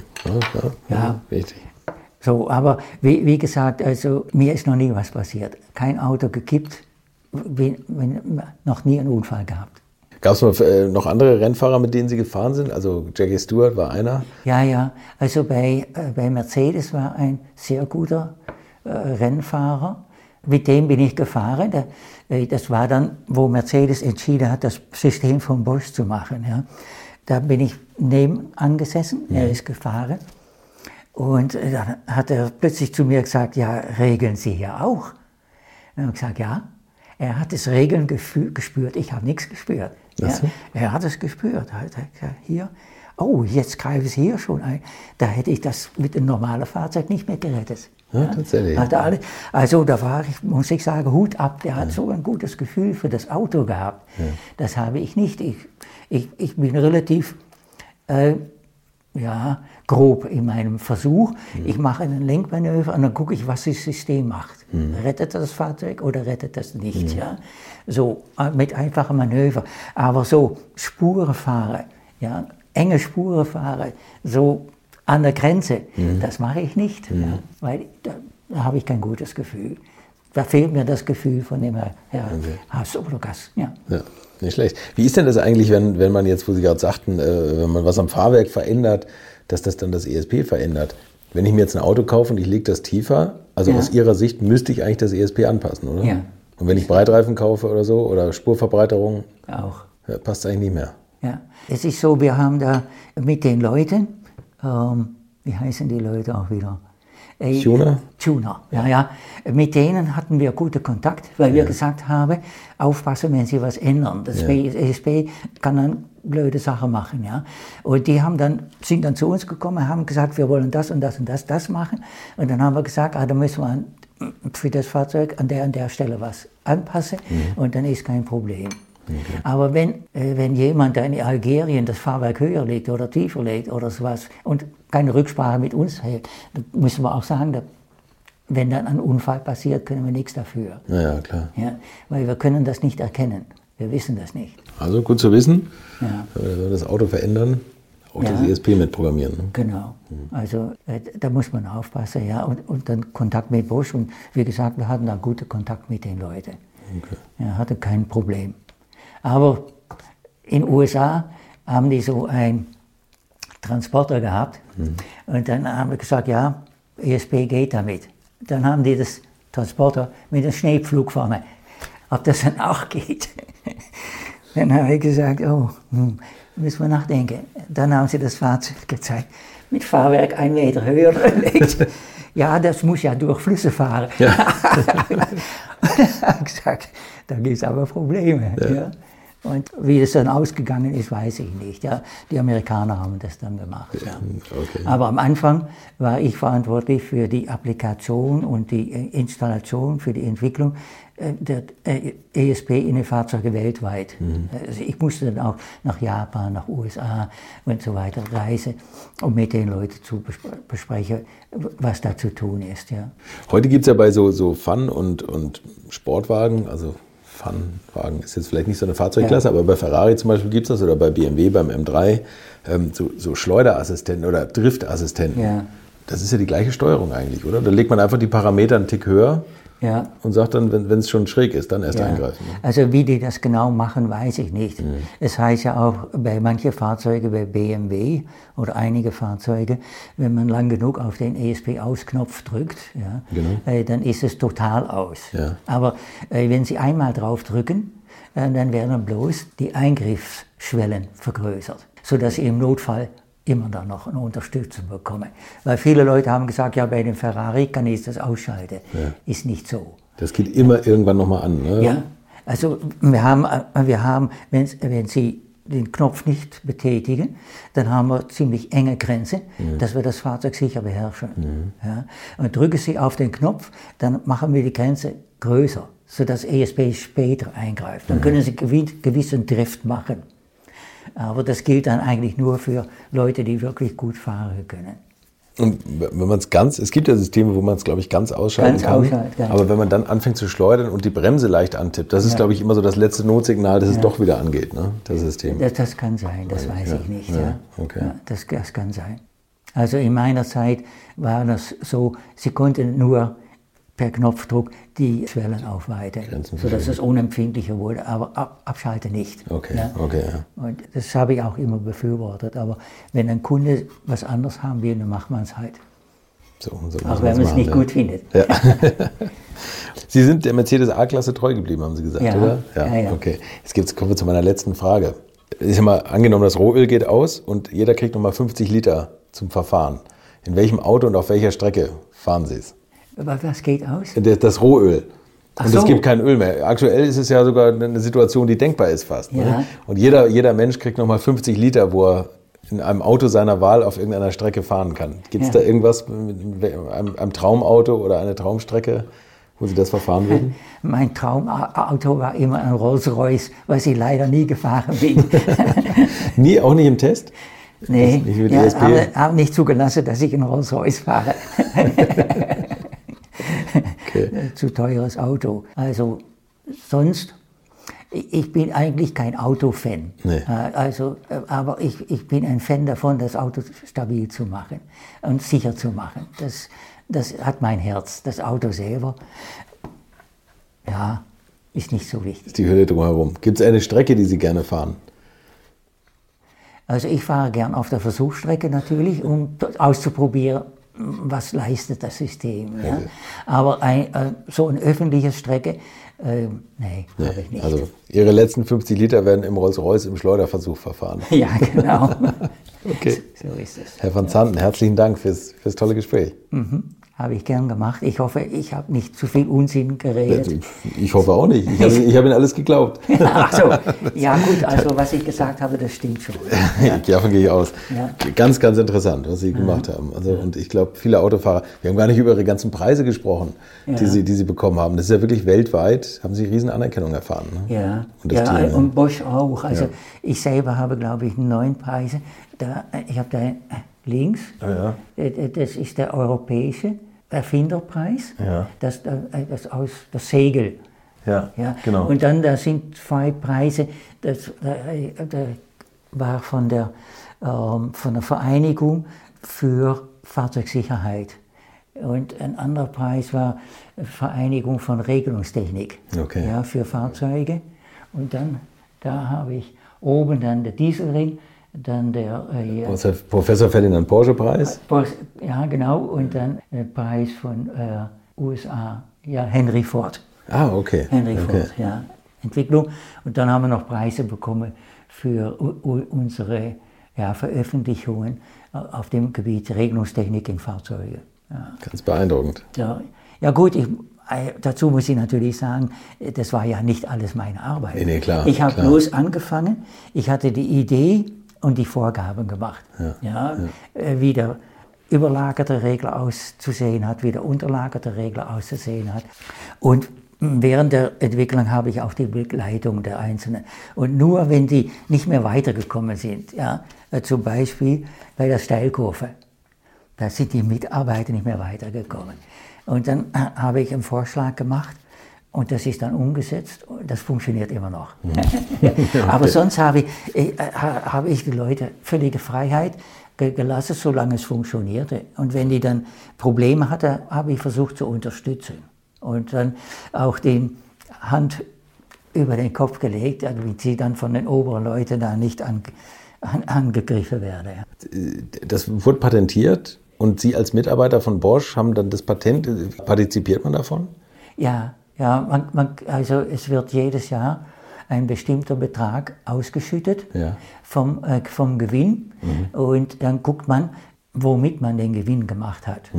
Ja. Richtig. So, aber wie gesagt, also mir ist noch nie was passiert. Kein Auto gekippt. Noch nie einen Unfall gehabt. Gab es noch andere Rennfahrer, mit denen Sie gefahren sind? Also Jackie Stewart war einer? Ja. Also bei Mercedes war ein sehr guter Rennfahrer. Mit dem bin ich gefahren. Das war dann, wo Mercedes entschieden hat, das System von Bosch zu machen. Ja. Da bin ich nebenan gesessen, er ist gefahren. Und dann hat er plötzlich zu mir gesagt, ja, regeln Sie hier auch? Dann habe ich gesagt, ja. Er hat das Regeln gespürt, ich habe nichts gespürt. Ja, er hat es gespürt. Er hat gesagt, hier, oh, jetzt greife ich hier schon ein. Da hätte ich das mit einem normalen Fahrzeug nicht mehr gerettet. Ja, tatsächlich. Also da war ich, muss ich sagen, Hut ab. Der hat so ein gutes Gefühl für das Auto gehabt. Ja. Das habe ich nicht. Ich bin relativ grob in meinem Versuch. Ich mache einen Lenkmanöver und dann gucke ich, was das System macht. Rettet das Fahrzeug oder rettet das nicht? Ja? So mit einfachen Manöver. Aber so Spuren fahren, ja, enge Spuren fahren, so an der Grenze, das mache ich nicht, ja, weil da habe ich kein gutes Gefühl. Da fehlt mir das Gefühl von dem Hass oder Gas. Ja. Nicht schlecht. Wie ist denn das eigentlich, wenn man jetzt, wo Sie gerade sagten, wenn man was am Fahrwerk verändert, dass das dann das ESP verändert? Wenn ich mir jetzt ein Auto kaufe und ich lege das tiefer, also aus Ihrer Sicht müsste ich eigentlich das ESP anpassen, oder? Ja. Und wenn ich Breitreifen kaufe oder so, oder Spurverbreiterung, auch. Passt es eigentlich nicht mehr. Ja, es ist so, wir haben da mit den Leuten wie heißen die Leute auch wieder? Tuner? Ja. Mit denen hatten wir guten Kontakt, weil wir gesagt haben, aufpassen, wenn sie was ändern. Das ESP kann dann blöde Sachen machen. Ja. Und die sind dann zu uns gekommen, haben gesagt, wir wollen das und das und das machen. Und dann haben wir gesagt, da müssen wir für das Fahrzeug an der Stelle was anpassen und dann ist kein Problem. Okay. Aber wenn jemand in Algerien das Fahrwerk höher legt oder tiefer legt oder sowas und keine Rücksprache mit uns hält, dann müssen wir auch sagen, wenn dann ein Unfall passiert, können wir nichts dafür. Ja, klar. Ja, weil wir können das nicht erkennen. Wir wissen das nicht. Also gut zu wissen, ja. Wenn wir das Auto verändern, auch das ESP mitprogrammieren. Ne? Genau. Also da muss man aufpassen. Ja. Und dann Kontakt mit Bosch. Und wie gesagt, wir hatten da guten Kontakt mit den Leuten. Okay. Ja, hatte kein Problem. Aber in den USA haben die so einen Transporter gehabt und dann haben wir gesagt, ja, ESP geht damit. Dann haben die das Transporter mit einem Schneepflug vorne, ob das dann auch geht. Dann habe ich gesagt, müssen wir nachdenken. Dann haben sie das Fahrzeug gezeigt, mit Fahrwerk 1 Meter höher gelegt. Ja, das muss ja durch Flüsse fahren. Ja. Und dann habe ich gesagt, da gibt es aber Probleme. Ja. Ja. Und wie es dann ausgegangen ist, weiß ich nicht. Ja. Die Amerikaner haben das dann gemacht. Ja. Okay. Aber am Anfang war ich verantwortlich für die Applikation und die Installation, für die Entwicklung der ESP in den Fahrzeugen weltweit. Also ich musste dann auch nach Japan, nach USA und so weiter reisen, um mit den Leuten zu besprechen, was da zu tun ist. Ja. Heute gibt es ja bei so Fun- und Sportwagen, also Fun-Wagen ist jetzt vielleicht nicht so eine Fahrzeugklasse, aber bei Ferrari zum Beispiel gibt es das oder bei BMW, beim M3, so Schleuderassistenten oder Driftassistenten. Ja. Das ist ja die gleiche Steuerung eigentlich, oder? Da legt man einfach die Parameter einen Tick höher und sagt dann, wenn es schon schräg ist, dann erst eingreifen. Ne? Also wie die das genau machen, weiß ich nicht. Es heißt ja auch bei manchen Fahrzeugen, bei BMW oder einige Fahrzeuge, wenn man lang genug auf den ESP-Ausknopf drückt, dann ist es total aus. Ja. Aber wenn Sie einmal drauf drücken, dann werden bloß die Eingriffsschwellen vergrößert, sodass Sie im Notfall immer dann noch eine Unterstützung bekommen. Weil viele Leute haben gesagt, ja, bei dem Ferrari kann ich das ausschalten. Ja. Ist nicht so. Das geht immer irgendwann nochmal an, ne? Ja, also wir haben wenn Sie den Knopf nicht betätigen, dann haben wir ziemlich enge Grenzen, dass wir das Fahrzeug sicher beherrschen. Ja. Und drücken Sie auf den Knopf, dann machen wir die Grenze größer, sodass ESP später eingreift. Dann können Sie gewissen Drift machen. Aber das gilt dann eigentlich nur für Leute, die wirklich gut fahren können. Und wenn man es gibt ja Systeme, wo man es, glaube ich, ganz ausschalten kann. Aber wenn man dann anfängt zu schleudern und die Bremse leicht antippt, das ist, glaube ich, immer so das letzte Notsignal, dass es doch wieder angeht, ne, das System. Das kann sein, das weiß ich nicht. Ja. Okay. Ja, das kann sein. Also in meiner Zeit war das so, Sie konnten nur per Knopfdruck die Schwellen aufweiten, sodass es unempfindlicher wurde, aber abschalten nicht. Okay, ja? Okay, ja. Und das habe ich auch immer befürwortet, aber wenn ein Kunde was anderes haben will, dann macht man es halt. So auch wenn man es nicht gut findet. Ja. Sie sind der Mercedes A-Klasse treu geblieben, haben Sie gesagt, oder? Ja. Okay. Jetzt kommen wir zu meiner letzten Frage. Ich sag mal, angenommen, das Rohöl geht aus und jeder kriegt nochmal 50 Liter zum Verfahren. In welchem Auto und auf welcher Strecke fahren Sie es? Was geht aus? Das Rohöl. Und es gibt kein Öl mehr. Aktuell ist es ja sogar eine Situation, die denkbar ist fast. Ja. Ne? Und jeder Mensch kriegt nochmal 50 Liter, wo er in einem Auto seiner Wahl auf irgendeiner Strecke fahren kann. Gibt es da irgendwas, einem Traumauto oder eine Traumstrecke, wo Sie das verfahren würden? Mein Traumauto war immer ein Rolls-Royce, was ich leider nie gefahren bin. Nie? Auch nicht im Test? Nee, haben nicht zugelassen, dass ich einen Rolls-Royce fahre. Okay. Zu teures Auto. Also sonst, ich bin eigentlich kein Autofan. Nee. Aber ich bin ein Fan davon, das Auto stabil zu machen und sicher zu machen. Das hat mein Herz. Das Auto selber, ist nicht so wichtig. Das ist die Hölle drumherum. Gibt es eine Strecke, die Sie gerne fahren? Also ich fahre gern auf der Versuchsstrecke natürlich, um auszuprobieren, was leistet das System. Ja? Aber so eine öffentliche Strecke, nee, habe ich nicht. Also Ihre letzten 50 Liter werden im Rolls-Royce im Schleuderversuch verfahren. Ja, genau. Okay. So ist es. Herr van Zanten, herzlichen Dank fürs tolle Gespräch. Habe ich gern gemacht. Ich hoffe, ich habe nicht zu viel Unsinn geredet. Ich hoffe auch nicht. Ich habe Ihnen alles geglaubt. Ach so, ja gut, also was ich gesagt habe, das stimmt schon. Davon gehe ich aus. Ja. Ganz, ganz interessant, was Sie gemacht haben. Also, und ich glaube, viele Autofahrer, wir haben gar nicht über Ihre ganzen Preise gesprochen, die Sie bekommen haben. Das ist ja wirklich weltweit, haben Sie riesen Anerkennung erfahren. Ne? Ja, und, das Team, und Bosch auch. Also ich selber habe, glaube ich, 9 Preise. Ich habe da links, das ist der europäische Erfinderpreis, das Segel. Ja, genau. Und dann, da sind 2 Preise, das war von der Vereinigung für Fahrzeugsicherheit. Und ein anderer Preis war Vereinigung von Regelungstechnik für Fahrzeuge. Und dann, da habe ich oben dann der Dieselring, dann der Professor Ferdinand Porsche-Preis. Ja, genau. Und dann der Preis von USA, Henry Ford. Ah, okay. Henry Ford, Entwicklung. Und dann haben wir noch Preise bekommen für unsere Veröffentlichungen auf dem Gebiet Regelungstechnik in Fahrzeugen. Ja. Ganz beeindruckend. Ja gut, dazu muss ich natürlich sagen, das war ja nicht alles meine Arbeit. Nee, klar. Ich habe bloß angefangen, ich hatte die Idee und die Vorgaben gemacht. Wie der überlagerte Regler auszusehen hat, wie der unterlagerte Regler auszusehen hat. Und während der Entwicklung habe ich auch die Begleitung der Einzelnen. Und nur wenn die nicht mehr weitergekommen sind, zum Beispiel bei der Steilkurve, da sind die Mitarbeiter nicht mehr weitergekommen. Und dann habe ich einen Vorschlag gemacht und das ist dann umgesetzt und das funktioniert immer noch. Aber sonst habe ich die Leute völlige Freiheit gelassen, solange es funktionierte. Und wenn die dann Probleme hatten, habe ich versucht zu unterstützen. Und dann auch die Hand über den Kopf gelegt, damit sie dann von den oberen Leuten da nicht angegriffen werden. Das wurde patentiert und Sie als Mitarbeiter von Bosch haben dann das Patent, partizipiert man davon? Ja, also es wird jedes Jahr ein bestimmter Betrag ausgeschüttet vom Gewinn und dann guckt man, womit man den Gewinn gemacht hat,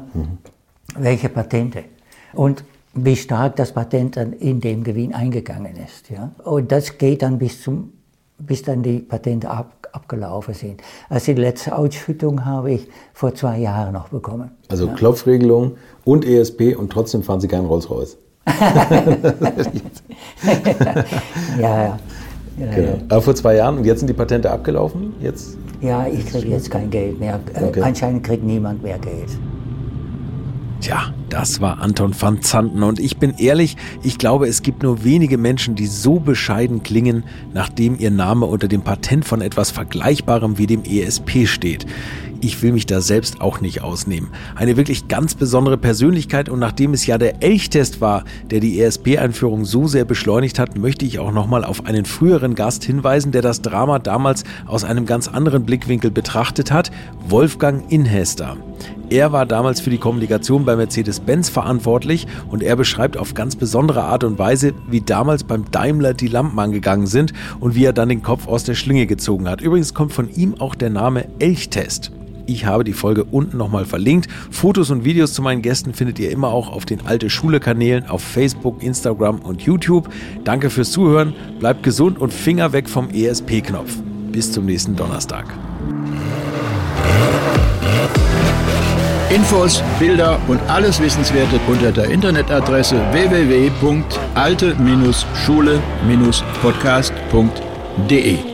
welche Patente und wie stark das Patent dann in dem Gewinn eingegangen ist. Ja? Und das geht dann bis dann die Patente abgelaufen sind. Also die letzte Ausschüttung habe ich vor 2 Jahren noch bekommen. Also Klopfregelung und ESP und trotzdem fahren Sie keinen Rolls-Royce. Ja. Aber vor 2 Jahren und jetzt sind die Patente abgelaufen? Ja, ich kriege jetzt kein Geld mehr. Okay. Anscheinend kriegt niemand mehr Geld. Tja, das war Anton van Zanten und ich bin ehrlich, ich glaube, es gibt nur wenige Menschen, die so bescheiden klingen, nachdem ihr Name unter dem Patent von etwas Vergleichbarem wie dem ESP steht. Ich will mich da selbst auch nicht ausnehmen. Eine wirklich ganz besondere Persönlichkeit und nachdem es ja der Elchtest war, der die ESP-Einführung so sehr beschleunigt hat, möchte ich auch nochmal auf einen früheren Gast hinweisen, der das Drama damals aus einem ganz anderen Blickwinkel betrachtet hat, Wolfgang Inhester. Er war damals für die Kommunikation bei Mercedes-Benz verantwortlich und er beschreibt auf ganz besondere Art und Weise, wie damals beim Daimler die Lampen angegangen sind und wie er dann den Kopf aus der Schlinge gezogen hat. Übrigens kommt von ihm auch der Name Elchtest. Ich habe die Folge unten nochmal verlinkt. Fotos und Videos zu meinen Gästen findet ihr immer auch auf den Alte-Schule-Kanälen auf Facebook, Instagram und YouTube. Danke fürs Zuhören, bleibt gesund und Finger weg vom ESP-Knopf. Bis zum nächsten Donnerstag. Infos, Bilder und alles Wissenswerte unter der Internetadresse www.alte-schule-podcast.de